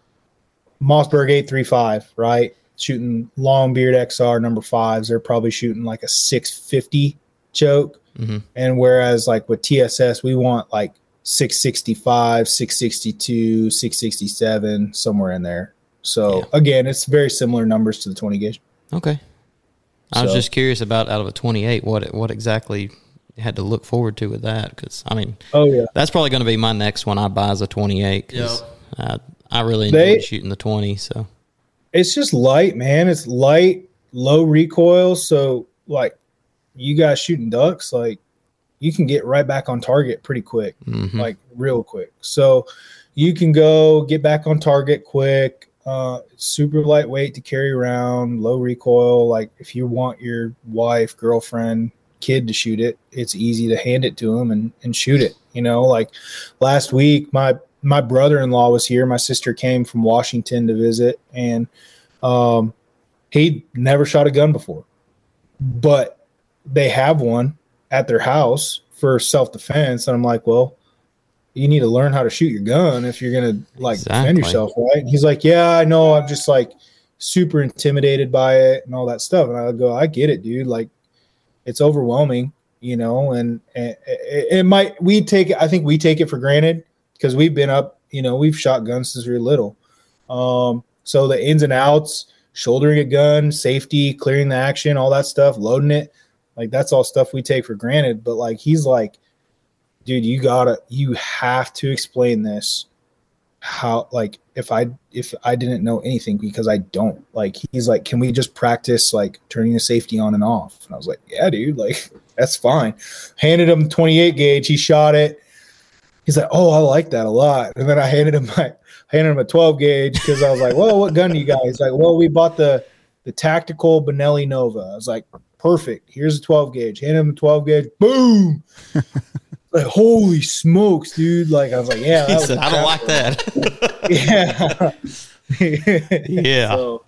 Mossberg eight three five, right? Shooting Longbeard X R number fives, they're probably shooting like a six fifty choke. Mm-hmm. And whereas like with T S S, we want like six sixty-five, six sixty-two, six sixty-seven, somewhere in there. So, yeah. Again, it's very similar numbers to the twenty gauge. Okay. I so, was just curious about out of a twenty-eight, what what exactly you had to look forward to with that. Because, I mean, oh yeah, that's probably going to be my next one I buy is a twenty-eight. Because yep. I, I really enjoy they, shooting the twenty. So it's just light, man. It's light, low recoil. So, like, you guys shooting ducks, like, you can get right back on target pretty quick, mm-hmm. like real quick. So you can go get back on target quick. Uh, super lightweight to carry around, low recoil. Like if you want your wife, girlfriend, kid to shoot it, it's easy to hand it to them and, and shoot it. You know, like last week, my, my brother-in-law was here. My sister came from Washington to visit, and um, he never shot a gun before, but they have one at their house for self-defense. And I'm like, well, you need to learn how to shoot your gun if you're going to like exactly. defend yourself. Right. And he's like, yeah, I know. I'm just like super intimidated by it and all that stuff. And I go, I get it, dude. Like it's overwhelming, you know, and, and it, it might, we take it. I think we take it for granted because we've been up, you know, we've shot guns since we were little. Um, so the ins and outs, shouldering a gun, safety, clearing the action, all that stuff, loading it. Like that's all stuff we take for granted. But like, he's like, dude, you gotta, you have to explain this. How, like, if I, if I didn't know anything, because I don't, like, he's like, can we just practice like turning the safety on and off? And I was like, yeah, dude, like, that's fine. Handed him twenty-eight gauge. He shot it. He's like, oh, I like that a lot. And then I handed him my, handed him a twelve gauge. Cause I was like, well, what gun do you got? He's like, well, we bought the, the tactical Benelli Nova. I was like, perfect. Here's a twelve gauge. Hand him a twelve gauge. Boom. Like, holy smokes, dude. Like, I was like, yeah. That said, I don't like that. yeah. yeah. So,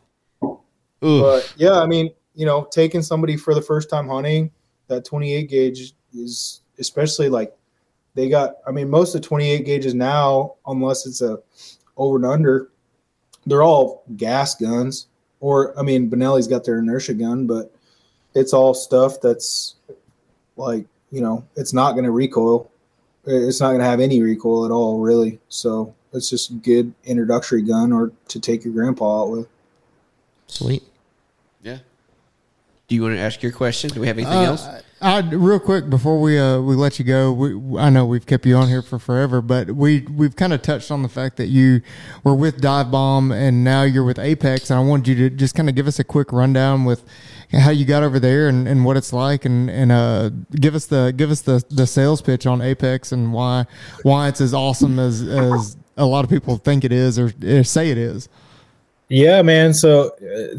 but yeah, I mean, you know, taking somebody for the first time hunting, that twenty-eight gauge is especially like they got, I mean, most of the twenty-eight gauges now, unless it's a over and under, they're all gas guns. Or, I mean, Benelli's got their inertia gun, but it's all stuff that's like, you know, it's not going to recoil. It's not going to have any recoil at all, really. So it's just a good introductory gun or to take your grandpa out with. Sweet. Yeah. Do you want to ask your question? Do we have anything uh, else? I, real quick before we uh, we let you go, we, I know we've kept you on here for forever, but we we've kind of touched on the fact that you were with Dive Bomb and now you're with Apex, and I wanted you to just kind of give us a quick rundown with how you got over there and, and what it's like, and and uh give us the give us the, the sales pitch on Apex and why why it's as awesome as as a lot of people think it is or, or say it is. Yeah, man. So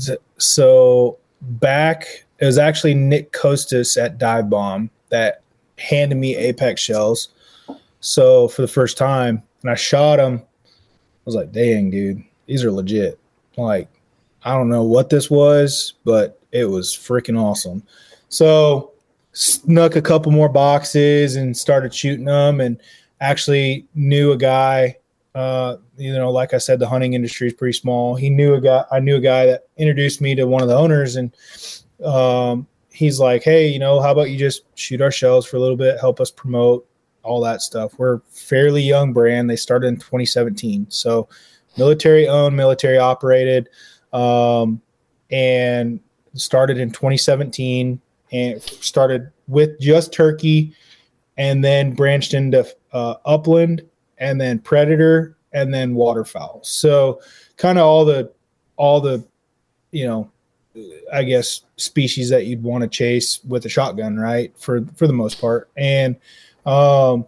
so back. It was actually Nick Costas at Dive Bomb that handed me Apex shells. So for the first time, and I shot them, I was like, dang, dude, these are legit. Like, I don't know what this was, but it was freaking awesome. So snuck a couple more boxes and started shooting them, and actually knew a guy. Uh, you know, like I said, the hunting industry is pretty small. He knew a guy. I knew a guy that introduced me to one of the owners, and um, he's like, hey, you know, how about you just shoot our shells for a little bit, help us promote all that stuff. We're a fairly young brand. They started in twenty seventeen. So military owned, military operated, um, and started in twenty seventeen and started with just turkey and then branched into uh, upland and then predator and then waterfowl. So kind of all the, all the, you know, I guess species that you'd want to chase with a shotgun, right? For, for the most part. And, um,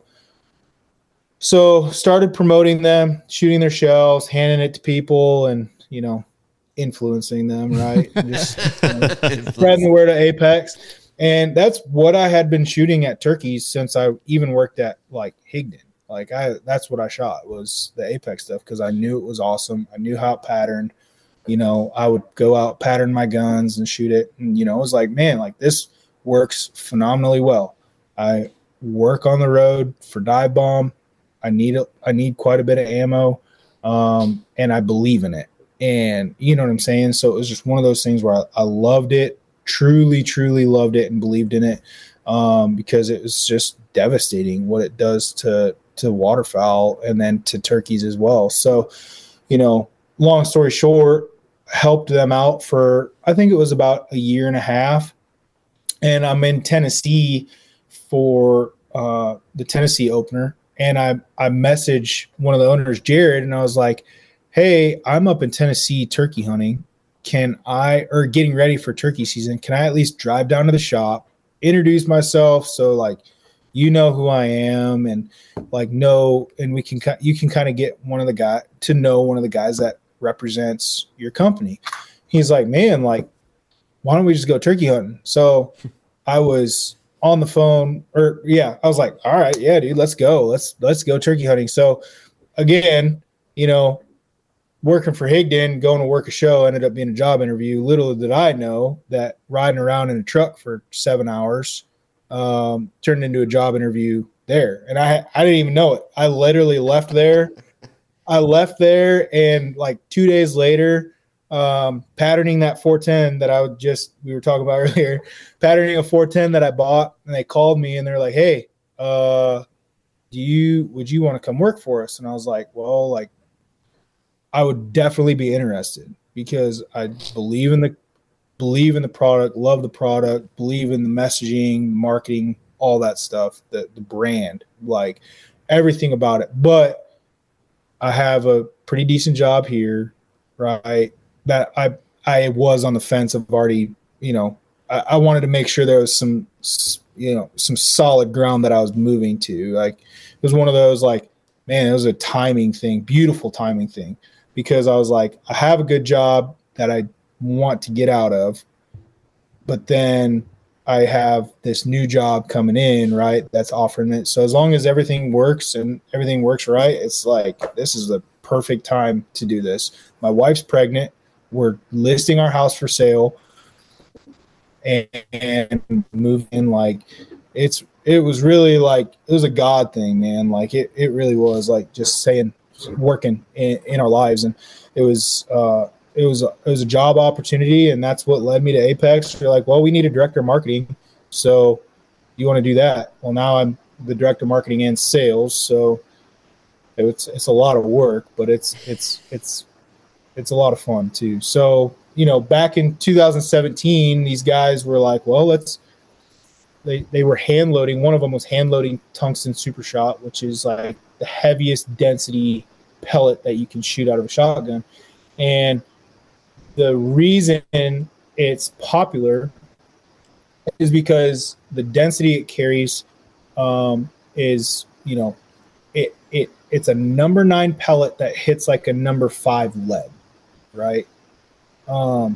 so started promoting them, shooting their shells, handing it to people and, you know, influencing them, right? Just you know, spreading the word of Apex. And that's what I had been shooting at turkeys since I even worked at like Higdon. Like I, that's what I shot was the Apex stuff. Cause I knew it was awesome. I knew how it patterned. You know, I would go out, pattern my guns and shoot it. And, you know, it was like, man, like this works phenomenally well. I work on the road for dive bomb. I need a, I need quite a bit of ammo, um, and I believe in it. And you know what I'm saying? So it was just one of those things where I, I loved it, truly, truly loved it and believed in it, um, because it was just devastating what it does to, to waterfowl and then to turkeys as well. So, you know, long story short, helped them out for, I think it was about a year and a half. And I'm in Tennessee for uh, the Tennessee opener. And I, I messaged one of the owners, Jared, and I was like, hey, I'm up in Tennessee turkey hunting. Can I, or getting ready for turkey season, can I at least drive down to the shop, introduce myself so like you know who I am and like know, and we can, you can kind of get one of the guy to know one of the guys that represents your company. He's like, man, like, why don't we just go turkey hunting? So I was on the phone, or yeah, I was like, all right, yeah, dude, let's go. Let's, let's go turkey hunting. So again, you know, working for Higdon, going to work a show ended up being a job interview. Little did I know that riding around in a truck for seven hours um, turned into a job interview there. And I, I didn't even know it. I literally left there. I left there, and like two days later, um, patterning that four ten that I would just, we were talking about earlier, patterning a four ten that I bought, and they called me and they're like, hey, uh, do you, would you want to come work for us? And I was like, well, like, I would definitely be interested because I believe in the believe in the product, love the product, believe in the messaging, marketing, all that stuff, the the brand, like everything about it. But I have a pretty decent job here, right? That I I was on the fence of already, you know, I, I wanted to make sure there was some, you know, some solid ground that I was moving to. Like it was one of those like, man, it was a timing thing, beautiful timing thing. Because I was like, I have a good job that I want to get out of, but then I have this new job coming in, right, that's offering it. So as long as everything works and everything works right, it's like, this is the perfect time to do this. My wife's pregnant. We're listing our house for sale and, and moving. Like it's, it was really like, it was a God thing, man. Like it, it really was like just saying, working in, in our lives. And it was uh it was a, it was a job opportunity, and that's what led me to Apex. You're like, well, we need a director of marketing, so you want to do that? Well, now I'm the director of marketing and sales, so it's it's a lot of work, but it's it's it's it's a lot of fun too. So you know, back in two thousand seventeen, these guys were like, well, let's they they were hand loading. One of them was hand loading tungsten super shot, which is like the heaviest density pellet that you can shoot out of a shotgun. And the reason it's popular is because the density it carries um, is, you know, it it it's a number nine pellet that hits like a number five lead, right? Um,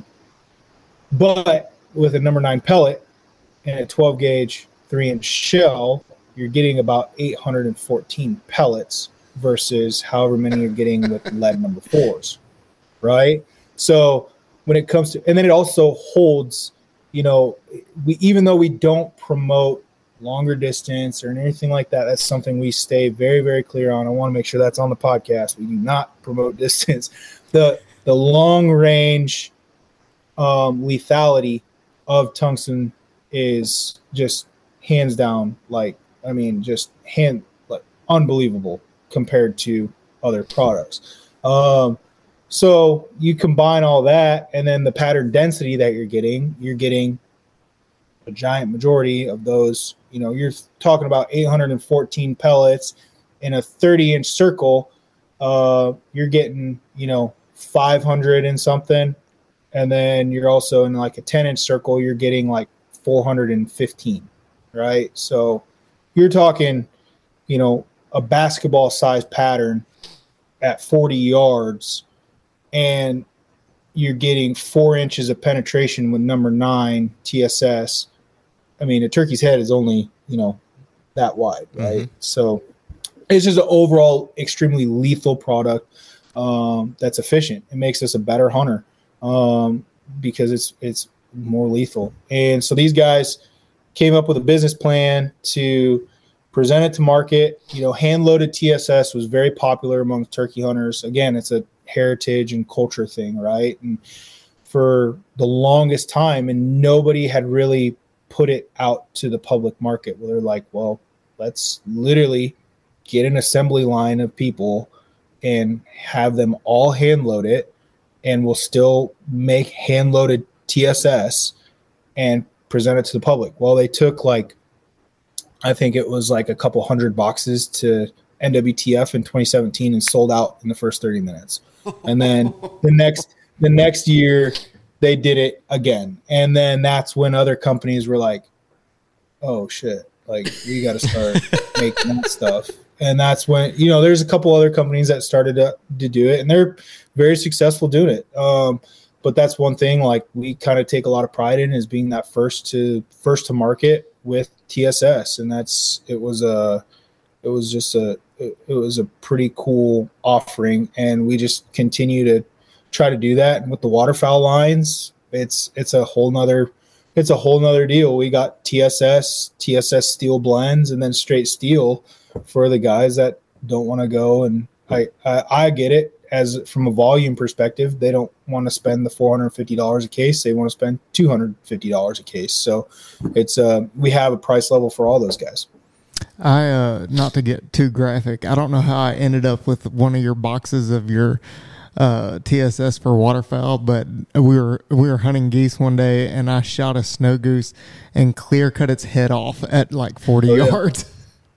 but with a number nine pellet and a twelve gauge three inch shell, you're getting about eight hundred fourteen pellets versus however many you're getting with lead number fours, right? So when it comes to, and then it also holds, you know, we, even though we don't promote longer distance or anything like that, that's something we stay very, very clear on. I want to make sure that's on the podcast. We do not promote distance. The, the long range um, lethality of tungsten is just hands down, like, I mean, just hand like unbelievable compared to other products. Um, so you combine all that, and then the pattern density that you're getting, you're getting a giant majority of those. You know, you're talking about eight hundred fourteen pellets in a thirty inch circle. Uh, you're getting, you know, five hundred and something, and then you're also in like a ten inch circle, you're getting like four hundred fifteen, right? So you're talking, you know, a basketball sized pattern at forty yards, and you're getting four inches of penetration with number nine T S S. I mean, a turkey's head is only, you know, that wide, right? Mm-hmm. So it's just an overall extremely lethal product um, that's efficient. It makes us a better hunter um, because it's it's more lethal. And so these guys came up with a business plan to present it to market. You know, hand-loaded T S S was very popular among turkey hunters. Again, it's a heritage and culture thing, right? And for the longest time, and nobody had really put it out to the public market where they're like, well, let's literally get an assembly line of people and have them all hand-load it, and we'll still make hand-loaded T S S and present it to the public. Well, they took like, I think it was like a couple hundred boxes to N W T F in twenty seventeen and sold out in the first thirty minutes. And then the next the next year they did it again. And then that's when other companies were like, oh shit, like we got to start making that stuff. And that's when, you know, there's a couple other companies that started to, to do it, and they're very successful doing it. Um, but that's one thing, like we kind of take a lot of pride in, is being that first to first to market with T S S. And that's, it was a, it was just a, it, it was a pretty cool offering. And we just continue to try to do that. And with the waterfowl lines, it's, it's a whole nother, it's a whole nother deal. We got T S S, T S S steel blends, and then straight steel for the guys that don't want to go. And I, I, I get it. As from a volume perspective, they don't want to spend the four hundred fifty dollars a case. They want to spend two hundred fifty dollars a case. So it's, uh, we have a price level for all those guys. I, uh, not to get too graphic, I don't know how I ended up with one of your boxes of your, uh, T S S for waterfowl, but we were, we were hunting geese one day, and I shot a snow goose and clear cut its head off at like forty oh, yeah. yards.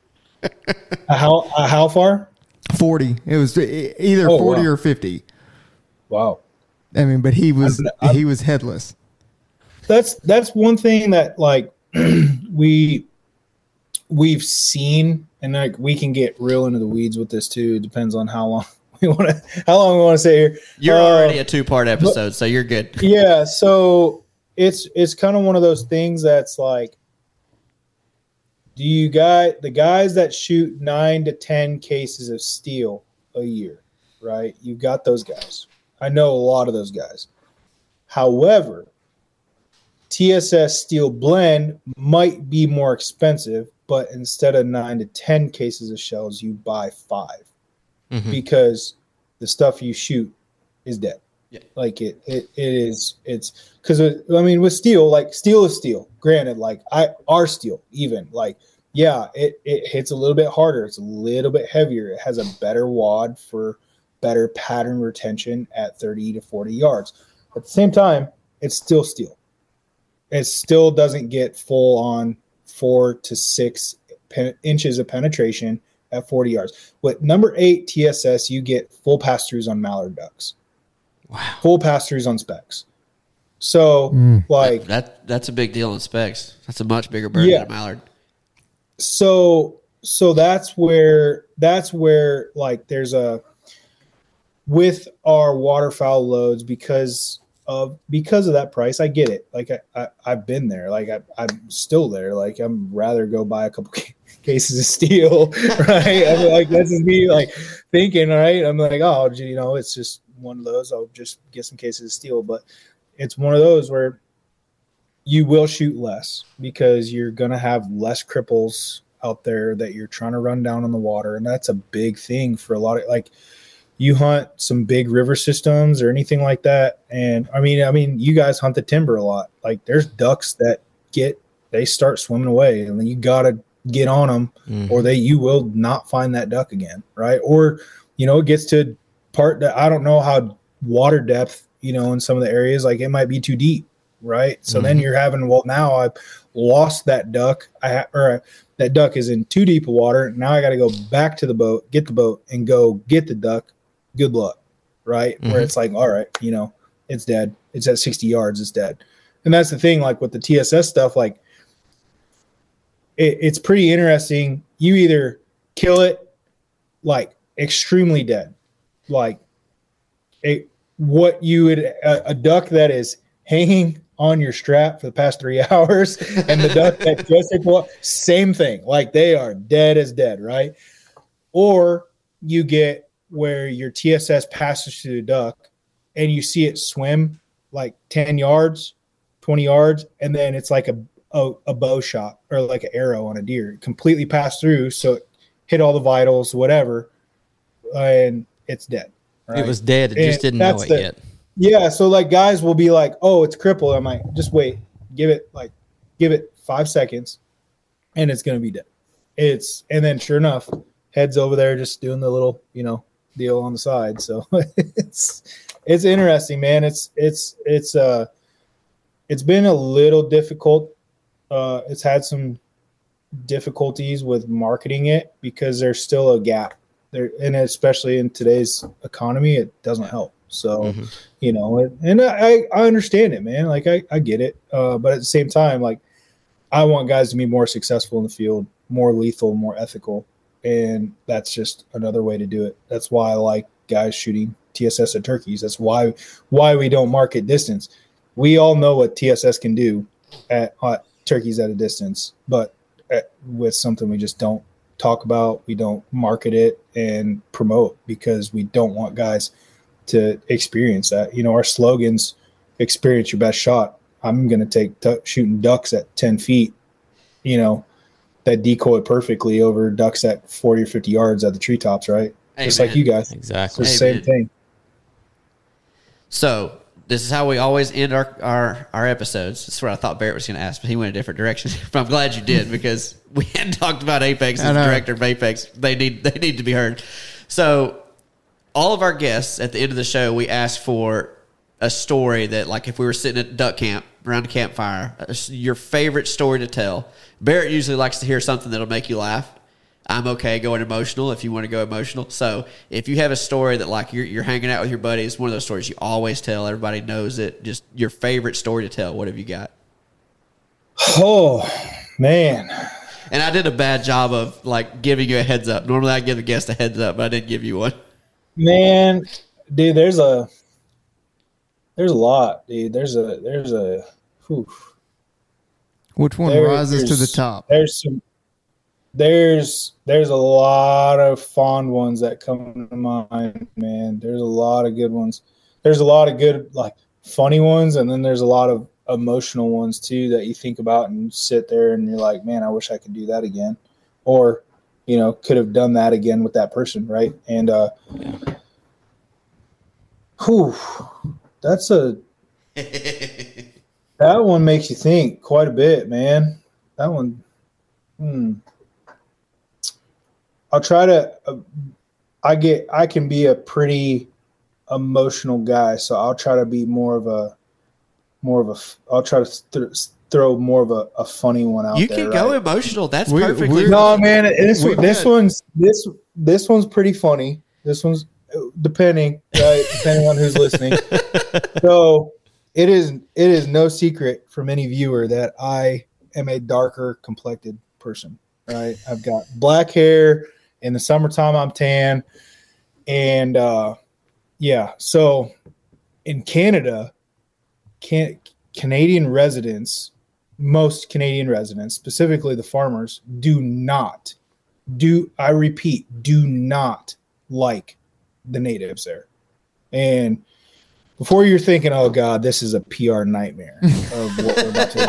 uh, how, uh, how far? forty. It was either oh, forty wow. or fifty. Wow. I mean, but he was, I'm, I'm, he was headless. That's, that's one thing that like we, we've seen, and like we can get real into the weeds with this too. It depends on how long we want to, how long we want to stay here. You're uh, already a two part episode, but, so you're good. Yeah. So it's, it's kind of one of those things that's like, do you guys, the guys that shoot nine to ten cases of steel a year, right? You've got those guys. I know a lot of those guys. However, T S S steel blend might be more expensive, but instead of nine to ten cases of shells, you buy five mm-hmm. because the stuff you shoot is dead. Yeah. Like it, it, it is, it's because, I mean, with steel, like steel is steel. Granted, like I, our steel, even like, yeah, it, it hits a little bit harder. It's a little bit heavier. It has a better wad for better pattern retention at thirty to forty yards. At the same time, it's still steel. It still doesn't get full on four to six pen, inches of penetration at forty yards. With number eight T S S, you get full pass-throughs on mallard ducks. Wow. Full pass-throughs on specs. So, mm. like... That that's a big deal in specs. That's a much bigger bird yeah. than a mallard. So, so that's where, that's where, like, there's a... With our waterfowl loads, because of because of that price, I get it. Like, I, I, I've been there. Like, I, I'm still there. Like, I'm rather go buy a couple cases of steel, right? I'm like, that's just me, like, thinking, right? I'm like, oh, you know, it's just one of those. I'll just get some cases of steel. But it's one of those where you will shoot less because you're going to have less cripples out there that you're trying to run down on the water. And that's a big thing for a lot of, like, you hunt some big river systems or anything like that. And I mean, I mean, you guys hunt the timber a lot. Like, there's ducks that get, they start swimming away, and then you got to get on them mm-hmm. or they, you will not find that duck again. Right. Or, you know, it gets to part that I don't know how water depth, you know, in some of the areas, like it might be too deep. Right. So mm-hmm. then you're having, well, now I've lost that duck. I ha- or that duck is in too deep of water. Now I got to go back to the boat, get the boat, and go get the duck. Good luck. Right. Mm-hmm. Where it's like, all right, you know, it's dead. It's at sixty yards. It's dead. And that's the thing, like with the T S S stuff, like it, it's pretty interesting. You either kill it like extremely dead, like a, what you would, a, a duck that is hanging on your strap for the past three hours and the duck that just well, same thing. Like they are dead as dead. Right. Or you get where your T S S passes through the duck and you see it swim like ten yards, twenty yards. And then it's like a, a, a bow shot or like an arrow on a deer. It completely passed through, so it hit all the vitals, whatever, and it's dead. Right? It was dead. It just And didn't know that's it the- yet. Yeah, so like guys will be like, "Oh, it's crippled." I'm like, "Just wait, give it like, give it five seconds, and it's gonna be dead." It's and then sure enough, head's over there just doing the little, you know, deal on the side. So it's it's interesting, man. It's it's it's uh it's been a little difficult. Uh, it's had some difficulties with marketing it because there's still a gap there, and especially in today's economy, it doesn't help. So, mm-hmm. you know, and, and I, I understand it, man. Like I, I get it. Uh, but at the same time, like I want guys to be more successful in the field, more lethal, more ethical. And that's just another way to do it. That's why I like guys shooting T S S at turkeys. That's why, why we don't market distance. We all know what T S S can do at, at turkeys at a distance, but at, with something we just don't talk about, we don't market it and promote because we don't want guys to experience that. You know, our slogans, experience your best shot. I'm going to take t- shooting ducks at ten feet, you know, that decoy perfectly over ducks at forty or fifty yards at the treetops, right? Amen. Just like you guys. Exactly. It's the same thing. So this is how we always end our, our, our episodes. That's what I thought Barrett was going to ask, but he went a different direction. But I'm glad you did because we hadn't talked about Apex as the director of Apex. They need they need to be heard. So all of our guests at the end of the show, we ask for a story that, like, if we were sitting at duck camp around a campfire, your favorite story to tell. Barrett usually likes to hear something that'll make you laugh. I'm okay going emotional if you want to go emotional. So if you have a story that, like, you're, you're hanging out with your buddies, one of those stories you always tell, everybody knows it, just your favorite story to tell, what have you got? Oh, man. And I did a bad job of, like, giving you a heads up. Normally I give a guest a heads up, but I didn't give you one. Man, dude, there's a there's a lot, dude. There's a there's a whew. Which one There- rises to the there's- top? There's some there's there's a lot of fond ones that come to mind, man. There's a lot of good ones. There's a lot of good, like, funny ones, and then there's a lot of emotional ones too that you think about and sit there and you're like, man, I wish I could do that again, or you know, could have done that again with that person, right? And uh, whew, that's a that one makes you think quite a bit, man. That one, hmm. I'll try to. Uh, I get. I can be a pretty emotional guy, so I'll try to be more of a, more of a. I'll try to th- throw more of a, a funny one out You there. can go right? emotional. That's We- perfectly we- No, man, this We this could. one's this this one's pretty funny. This one's depending, right? Depending on who's listening. So it is it is no secret from any viewer that I am a darker complected person. Right? I've got black hair. In the summertime, I'm tan, and uh, yeah. So in Canada, can Canadian residents. Most Canadian residents, specifically the farmers, do not do, I repeat, do not like the natives there. And before you're thinking, oh God, this is a P R nightmare of what we're about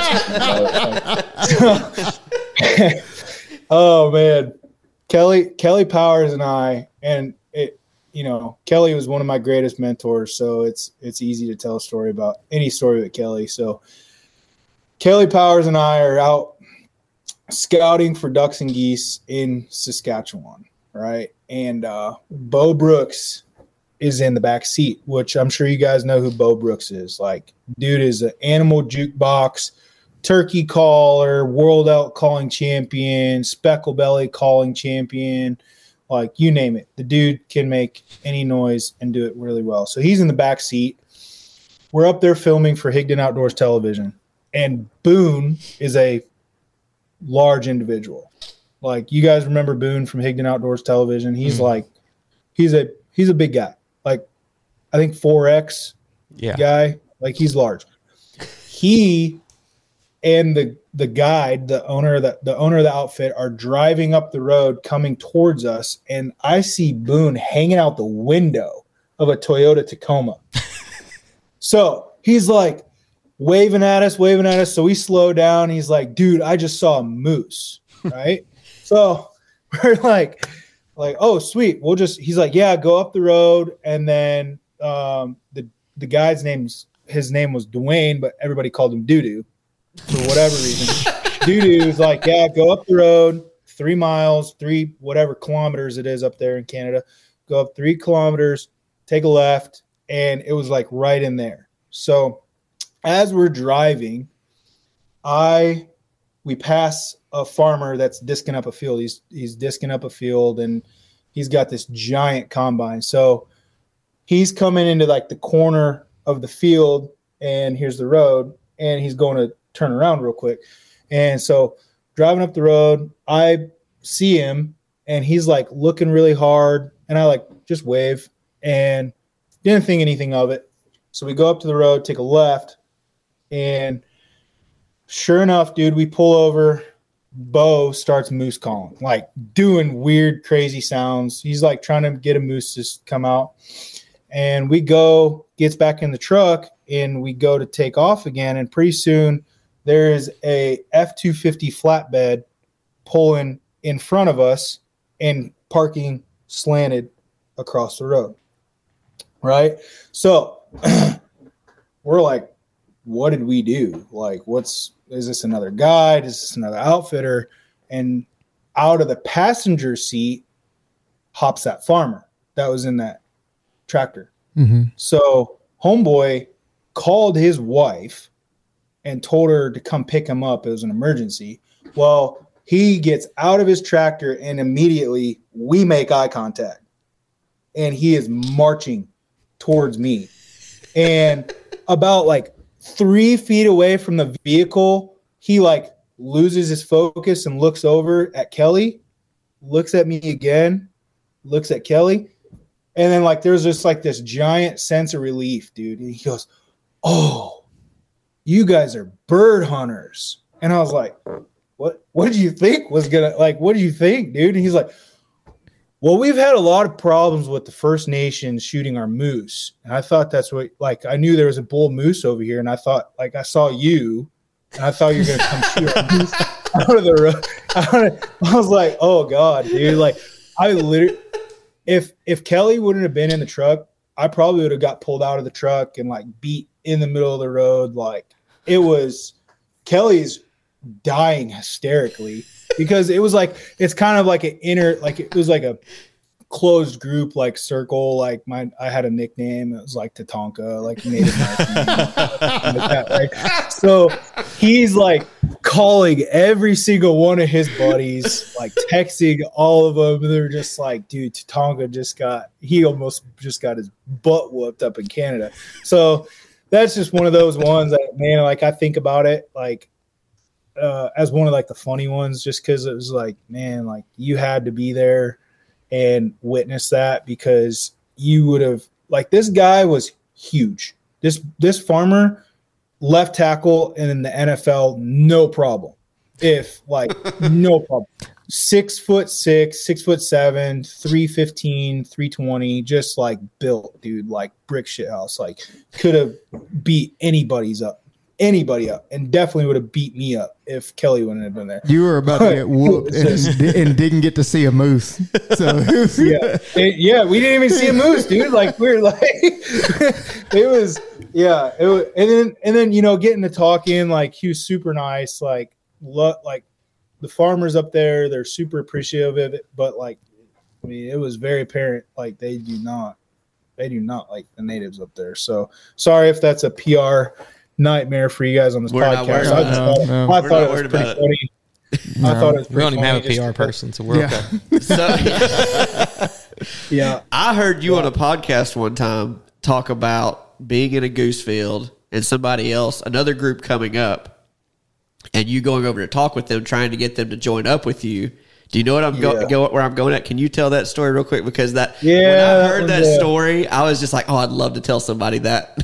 to listen to. Oh man, Kelly, Kelly Powers and I, and it, you know, Kelly was one of my greatest mentors. So it's, it's easy to tell a story about any story with Kelly. So Kelly Powers and I are out scouting for ducks and geese in Saskatchewan, right? And uh, Bo Brooks is in the back seat, which I'm sure you guys know who Bo Brooks is. Like, dude is an animal jukebox, turkey caller, world elk calling champion, speckle belly calling champion, like you name it. The dude can make any noise and do it really well. So he's in the back seat. We're up there filming for Higdon Outdoors Television. And Boone is a large individual. Like, you guys remember Boone from Higdon Outdoors Television? He's mm-hmm. like, he's a he's a big guy. Like, I think four X yeah. guy. Like, he's large. He and the the guide, the owner of the the owner of the outfit, are driving up the road coming towards us, and I see Boone hanging out the window of a Toyota Tacoma. So he's like, waving at us, waving at us. So we slow down. He's like, dude, I just saw a moose. Right. So we're like, like, oh, sweet. We'll just, he's like, yeah, go up the road. And then um, the, the guy's name's, his name was Dwayne, but everybody called him Doo-Doo for whatever reason. Doo-Doo's like, yeah, go up the road, three miles, three, whatever kilometers it is up there in Canada. Go up three kilometers, take a left. And it was like right in there. So as we're driving, I, we pass a farmer that's disking up a field. He's, he's disking up a field and he's got this giant combine. So he's coming into like the corner of the field and here's the road and he's going to turn around real quick. And so driving up the road, I see him and he's like looking really hard and I like just wave and didn't think anything of it. So we go up to the road, take a left, and sure enough, dude, we pull over. Bo starts moose calling, like doing weird, crazy sounds. He's like trying to get a moose to come out. And we go, gets back in the truck, and we go to take off again. And pretty soon there is a F two fifty flatbed pulling in front of us and parking slanted across the road. Right? So we're like, what did we do? Like, what's, is this another guide? Is this another outfitter? And out of the passenger seat hops that farmer that was in that tractor. Mm-hmm. So homeboy called his wife and told her to come pick him up. It was an emergency. Well, he gets out of his tractor and immediately we make eye contact and he is marching towards me. And about like three feet away from the vehicle, he like loses his focus and looks over at Kelly, looks at me again, looks at Kelly. And then like, there's just like this giant sense of relief, dude. And he goes, oh, you guys are bird hunters. And I was like, what, what did you think was going to like, what do you think, dude? And he's like, well, we've had a lot of problems with the First Nations shooting our moose. And I thought that's what, like, I knew there was a bull moose over here. And I thought, like, I saw you and I thought you were going to come shoot our moose out of the road. I was like, oh God, dude. Like, I literally, if, if Kelly wouldn't have been in the truck, I probably would have got pulled out of the truck and like beat in the middle of the road. Like, it was, Kelly's dying hysterically. Because it was like, it's kind of like an inner, like it was like a closed group, like circle. Like my, I had a nickname. It was like Tatanka, like Native American. like that, right? So he's like calling every single one of his buddies, like texting all of them. They're just like, dude, Tatanka just got, he almost just got his butt whooped up in Canada. So that's just one of those ones that, man, like I think about it, like, Uh, as one of like the funny ones, just because it was like, man, like you had to be there and witness that because you would have like this guy was huge. This this farmer left tackle and in the N F L, no problem. If like no problem. Six foot six, six foot seven, three fifteen, three twenty, just like built, dude, like brick shit house. Like could have beat anybody's up. anybody up and definitely would have beat me up if Kelly wouldn't have been there. You were about to get whooped and, and didn't get to see a moose. So yeah, it, yeah, we didn't even see a moose, dude. Like we we're like, it was, yeah. It was, and then, and then, you know, getting to talking, like he was super nice. Like, lo- like the farmers up there, they're super appreciative of it. But like, I mean, it was very apparent, like they do not, they do not like the natives up there. So sorry if that's a P R nightmare for you guys on this We're podcast. I just thought, no, no. I We're thought not it was worried pretty about funny. No. I thought it was We pretty don't even have a funny P R just person, so we're Yeah. okay. So, Yeah. I heard you on a podcast one time talk about being in a goose field and somebody else, another group coming up, and you going over to talk with them, trying to get them to join up with you. Do you know what I'm go, Yeah. go where I'm going at? Can you tell that story real quick? Because that Yeah, when I that heard was that a- story, I was just like, oh, I'd love to tell somebody that.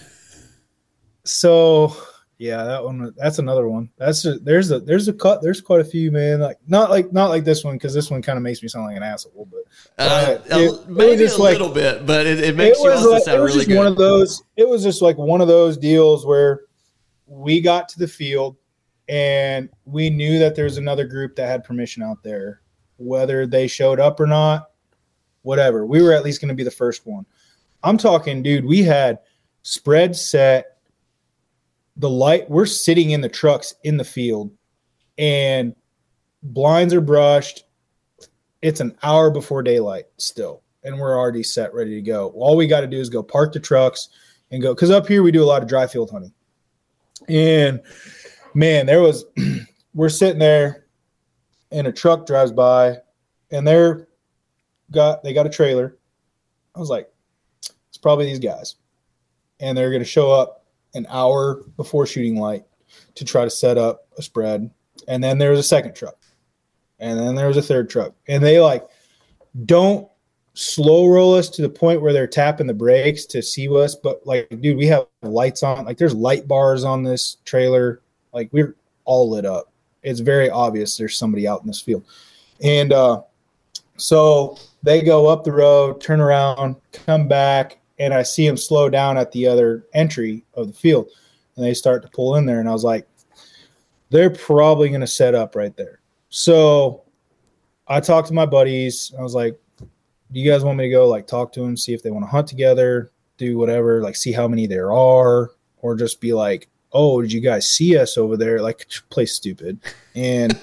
So yeah, that one. That's another one. That's a, there's a there's a cut. There's quite a few, man. Like not like not like this one because this one kind of makes me sound like an asshole. But Uh, uh, it, it maybe was just a like little bit, but it, it makes it you was also like, sound it was really just one of good. those. It was just like one of those deals where we got to the field and we knew that there was another group that had permission out there, whether they showed up or not, whatever. We were at least going to be the first one. I'm talking, dude, we had spread set, the light, we're sitting in the trucks in the field, and blinds are brushed. It's an hour before daylight still, and we're already set, ready to go. All we got to do is go park the trucks and go, because up here we do a lot of dry field hunting. And, man, there was – we're sitting there, and a truck drives by, and they're got they got a trailer. I was like, it's probably these guys. And they're going to show up an hour before shooting light to try to set up a spread. And then there was a second truck. And then there was a third truck. And they, like, don't slow roll us to the point where they're tapping the brakes to see us. But, like, dude, we have lights on. Like, there's light bars on this trailer. Like, we're all lit up. It's very obvious there's somebody out in this field. And uh, so they go up the road, turn around, come back, and I see them slow down at the other entry of the field. And they start to pull in there. And I was like, they're probably going to set up right there. So I talked to my buddies. I was like, do you guys want me to go, like, talk to them, see if they want to hunt together, do whatever, like, see how many there are, or just be like, oh, did you guys see us over there? Like, play stupid. And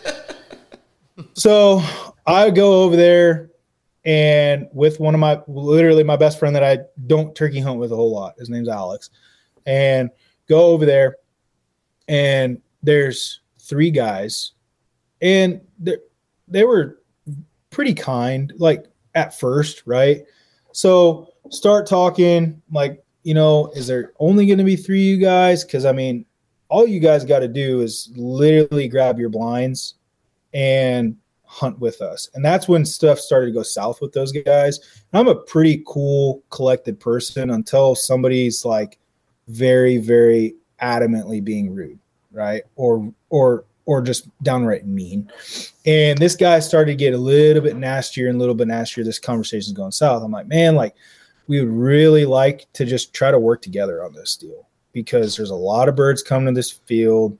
so I go over there, and with one of my, literally my best friend that I don't turkey hunt with a whole lot. His name's Alex. And go over there, and there's three guys, and they they were pretty kind, like, at first, right? So start talking, like, you know, is there only going to be three of you guys? Because, I mean, all you guys got to do is literally grab your blinds and hunt with us. And that's when stuff started to go south with those guys. And I'm a pretty cool, collected person until somebody's, like, very, very adamantly being rude, right? Or or or just downright mean. And this guy started to get a little bit nastier and a little bit nastier. This conversation's going south. I'm like, man, like, we would really like to just try to work together on this deal, because there's a lot of birds coming to this field,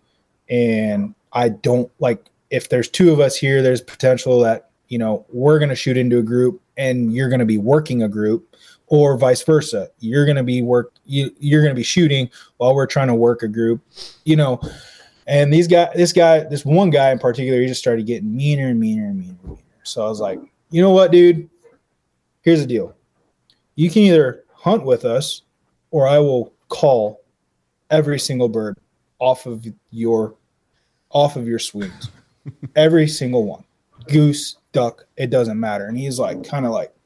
and I don't like, if there's two of us here, there's potential that, you know, we're going to shoot into a group and you're going to be working a group, or vice versa. You're going to be work, you, you're going to be shooting while we're trying to work a group, you know. And these guy, this guy, this one guy in particular, he just started getting meaner and meaner and meaner and meaner. So I was like, you know what, dude? Here's the deal. You can either hunt with us, or I will call every single bird off of your off of your swings. Every single one. Goose, duck, it doesn't matter. And he's like kind of like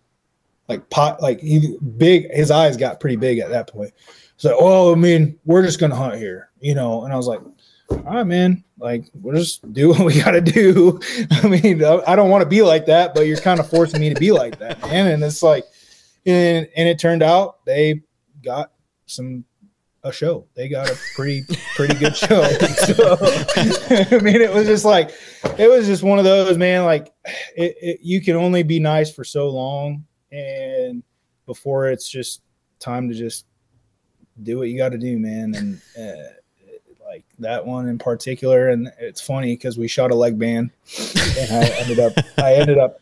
like pot like he big, his eyes got pretty big at that point. So, oh, I mean, we're just gonna hunt here, you know. And I was like, all right, man, like, we'll just do what we gotta do. I mean, I don't want to be like that, but you're kind of forcing me to be like that, man. And it's like, and and it turned out they got some a show. They got a pretty pretty good show. So, I mean, it was just like, it was just one of those, man. Like, it, it, you can only be nice for so long, and before it's just time to just do what you got to do, man. And uh, like that one in particular, and it's funny because we shot a leg band, and I ended up, I ended up,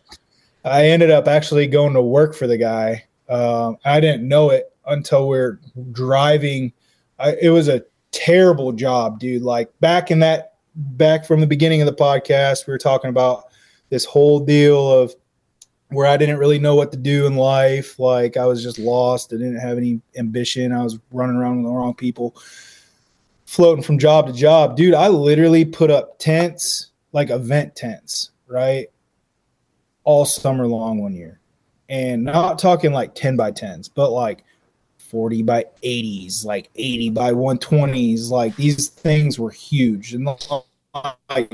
I ended up actually going to work for the guy. Um, I didn't know it until we're driving. I, it was a terrible job, dude. Like, back in that, back from the beginning of the podcast, we were talking about this whole deal of where I didn't really know what to do in life. Like, I was just lost. I didn't have any ambition. I was running around with the wrong people, floating from job to job. Dude, I literally put up tents, like event tents, right, all summer long one year. And not talking like ten by tens, but like forty by eighties, like eighty by one twenties. Like, these things were huge. And like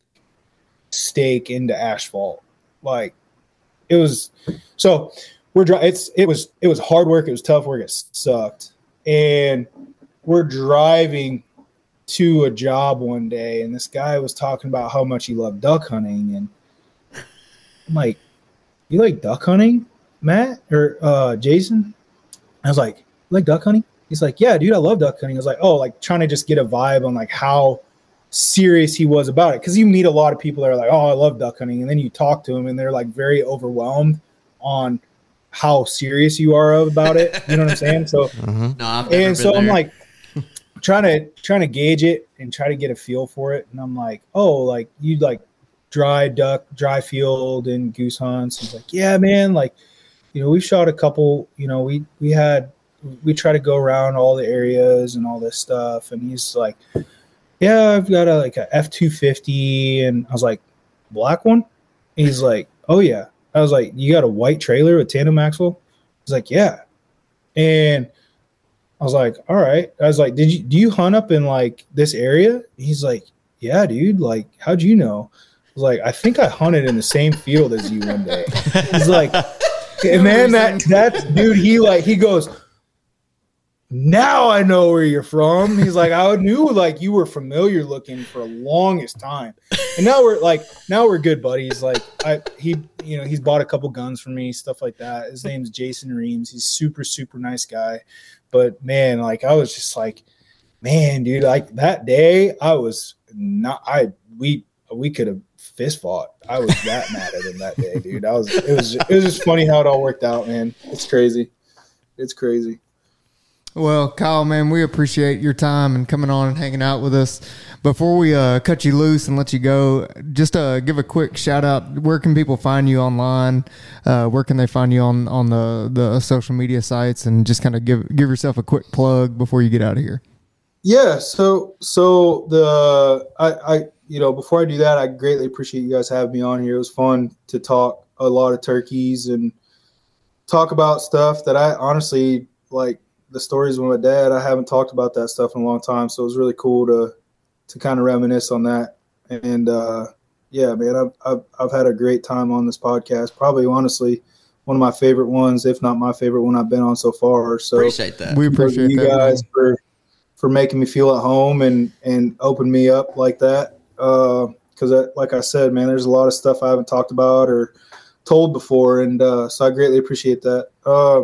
stake into asphalt. Like, it was, so we're driving. It's, it was, it was hard work. It was tough work. It sucked. And we're driving to a job one day, and this guy was talking about how much he loved duck hunting. And I'm like, you like duck hunting, Matt or uh, Jason? I was like, you like duck hunting? He's like, yeah, dude, I love duck hunting. I was like, oh, like trying to just get a vibe on like how serious he was about it. Cause you meet a lot of people that are like, oh, I love duck hunting. And then you talk to them and they're like very overwhelmed on how serious you are about it. You know what I'm saying? So, mm-hmm. no, I've and so there. I'm like trying to, trying to gauge it and try to get a feel for it. And I'm like, oh, like you like dry duck, dry field and goose hunts. He's like, yeah, man. Like, you know, we shot a couple, you know, we, we had, we try to go around all the areas and all this stuff. And he's like, yeah, I've got a, like a F two fifty. And I was like, black one? And he's like, oh yeah. I was like, you got a white trailer with tandem axle? He's like, yeah. And I was like, all right. I was like, did you, do you hunt up in like this area? He's like, yeah, dude. Like, how'd you know? I was like, I think I hunted in the same field as you one day. He's like, and man, that, that's dude, he like, he goes, now I know where you're from. He's like, I knew like you were familiar looking for the longest time. And now we're like, now we're good buddies. Like I, he, you know, he's bought a couple guns for me, stuff like that. His name's Jason Reams. He's super, super nice guy. But man, like I was just like, man, dude, like that day I was not, I, we, we could have fist fought. I was that mad at him that day, dude. I was, it was, it was just funny how it all worked out, man. It's crazy. It's crazy. Well, Kyle, man, we appreciate your time and coming on and hanging out with us. Before we uh, cut you loose and let you go, just uh, give a quick shout out. Where can people find you online? Uh, where can they find you on, on the, the social media sites? And just kind of give give yourself a quick plug before you get out of here. Yeah. So so the I, I you know before I do that, I greatly appreciate you guys having me on here. It was fun to talk a lot of turkeys and talk about stuff that I honestly like. The stories with my dad, I haven't talked about that stuff in a long time. So it was really cool to, to kind of reminisce on that. And, uh, yeah, man, I've, I've, I've had a great time on this podcast. Probably honestly, one of my favorite ones, if not my favorite one I've been on so far. So appreciate that. We appreciate you that, guys man. for, for making me feel at home and, and open me up like that. Uh, cause I, like I said, man, there's a lot of stuff I haven't talked about or told before. And, uh, so I greatly appreciate that. Uh,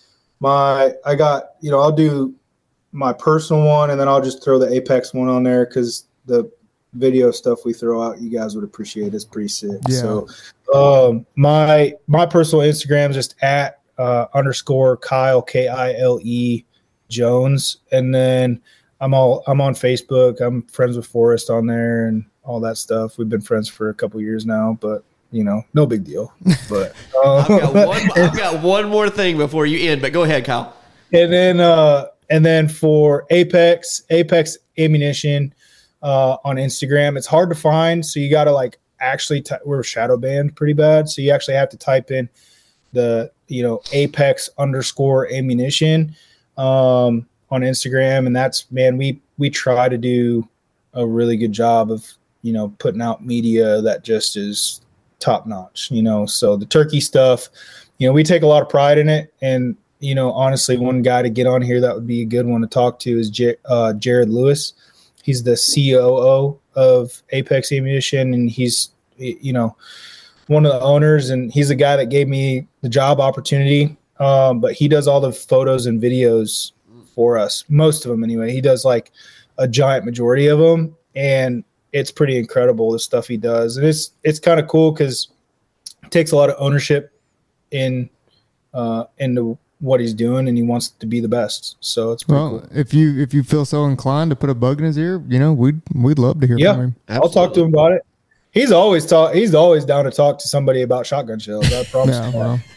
My, I got, you know, I'll do my personal one and then I'll just throw the Apex one on there because the video stuff we throw out, you guys would appreciate. It's pretty sick. Yeah. So, um, my, my personal Instagram is just at, uh, underscore Kyle, K I L E Jones. And then I'm all, I'm on Facebook. I'm friends with Forrest on there and all that stuff. We've been friends for a couple years now, but you know, no big deal. But uh, I've, got one, I've got one more thing before you end, but go ahead, Kyle. And then, uh, and then for Apex, Apex Ammunition uh, on Instagram, it's hard to find. So you got to like actually, t- we're shadow banned pretty bad. So you actually have to type in the, you know, Apex underscore ammunition um, on Instagram. And that's, man, we, we try to do a really good job of, you know, putting out media that just is top notch, you know. So the turkey stuff, you know, we take a lot of pride in it. And, you know, honestly, one guy to get on here that would be a good one to talk to is J- uh, Jared Lewis. He's the C O O of Apex Ammunition, and he's, you know, one of the owners, and he's the guy that gave me the job opportunity. Um, but he does all the photos and videos for us, most of them anyway. He does like a giant majority of them, and it's pretty incredible the stuff he does. And it's, it's kind of cool because it takes a lot of ownership in, uh, into what he's doing, and he wants to be the best. So it's pretty Well, cool. if you, if you feel so inclined to put a bug in his ear, you know, we'd, we'd love to hear Yeah, from him. I'll talk to him about it. He's always talk. He's always down to talk to somebody about shotgun shells. I promise. Yeah, you well,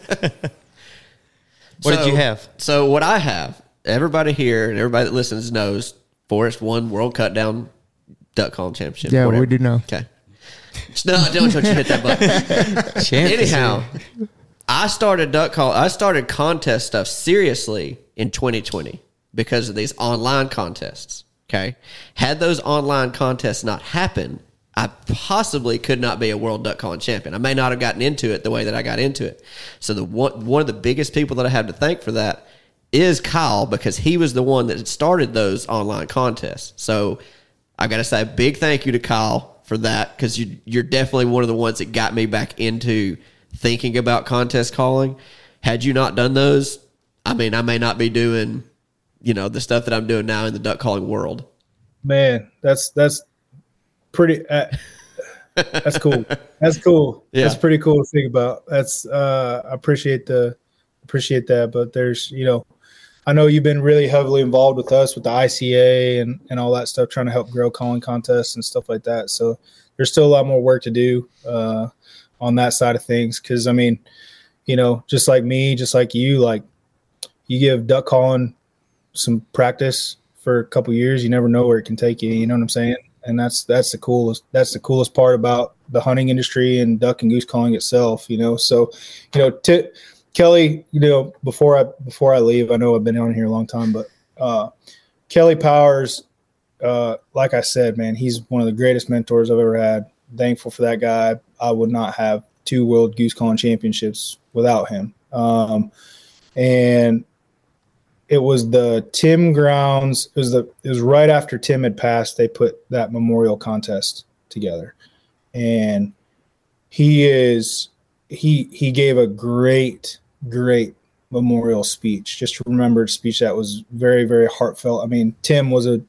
What So- did you have? So what I have, everybody here and everybody that listens knows Forrest won World Cut Down Duck Calling Championship. yeah, whatever. we do know. Okay. No, don't, don't you hit that button. Champions. Anyhow, I started duck call. I started contest stuff seriously in twenty twenty because of these online contests. Okay, had those online contests not happened, I possibly could not be a world duck calling champion. I may not have gotten into it the way that I got into it. So the one one of the biggest people that I have to thank for that is Kyle, because he was the one that started those online contests. So I got to say a big thank you to Kyle for that, because you, you're definitely one of the ones that got me back into thinking about contest calling. Had you not done those, I mean, I may not be doing you know, the stuff that I'm doing now in the duck calling world. Man, that's that's pretty. Uh, that's cool. That's cool. Yeah. That's pretty cool to think about. That's uh, I appreciate the appreciate that. But there's, you know, I know you've been really heavily involved with us with the I C A and and all that stuff, trying to help grow calling contests and stuff like that. So there's still a lot more work to do uh, on that side of things. Because I mean, you know, just like me, just like you, like you give duck calling some practice for a couple years, you never know where it can take you. You know what I'm saying? And that's that's the coolest that's the coolest part about the hunting industry and duck and goose calling itself. You know, so you know, t- Kelly, you know, before I before I leave, I know I've been on here a long time, but uh, Kelly Powers, uh, like I said, man, he's one of the greatest mentors I've ever had. Thankful for that guy. I would not have two World Goose Calling Championships without him. Um, and it was the Tim Grounds. It was the it was right after Tim had passed. They put that memorial contest together, and he is he he gave a great great memorial speech. Just remembered speech that was very very heartfelt. I mean, Tim was a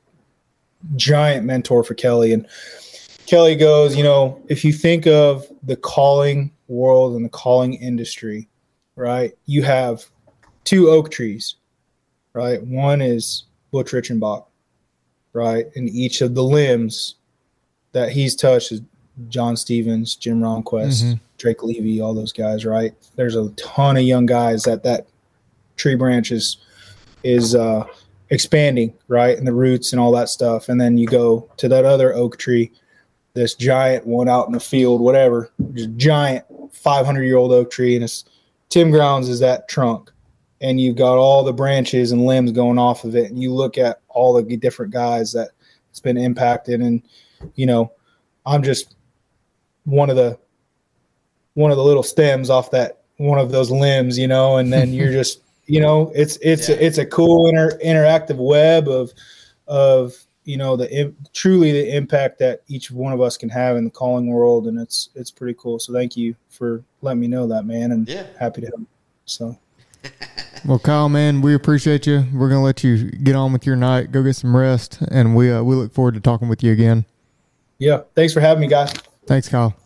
giant mentor for Kelly, and Kelly goes, you know, if you think of the calling world and the calling industry, right? You have two oak trees. Right. One is Butch Reichenbach, right? And each of the limbs that he's touched is John Stevens, Jim Ronquest, mm-hmm. Drake Levy, all those guys, right? There's a ton of young guys that that tree branch is, is uh, expanding, right? And the roots and all that stuff. And then you go to that other oak tree, this giant one out in the field, whatever, just giant five hundred year old oak tree. And it's Tim Grounds is that trunk. And you've got all the branches and limbs going off of it. And you look at all the different guys that it's been impacted. And, you know, I'm just one of the, one of the little stems off that, one of those limbs, you know, and then you're just, you know, it's, it's, yeah. it's a cool inter, interactive web of, of, you know, the, truly the impact that each one of us can have in the calling world. And it's, it's pretty cool. So thank you for letting me know that, man. And yeah. happy to help. So. Well, Kyle, man, we appreciate you. We're going to let you get on with your night, go get some rest, and we uh, we look forward to talking with you again. Yeah, thanks for having me, guys. Thanks, Kyle.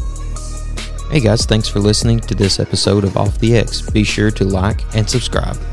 Hey guys, thanks for listening to this episode of Off the X. Be sure to like and subscribe.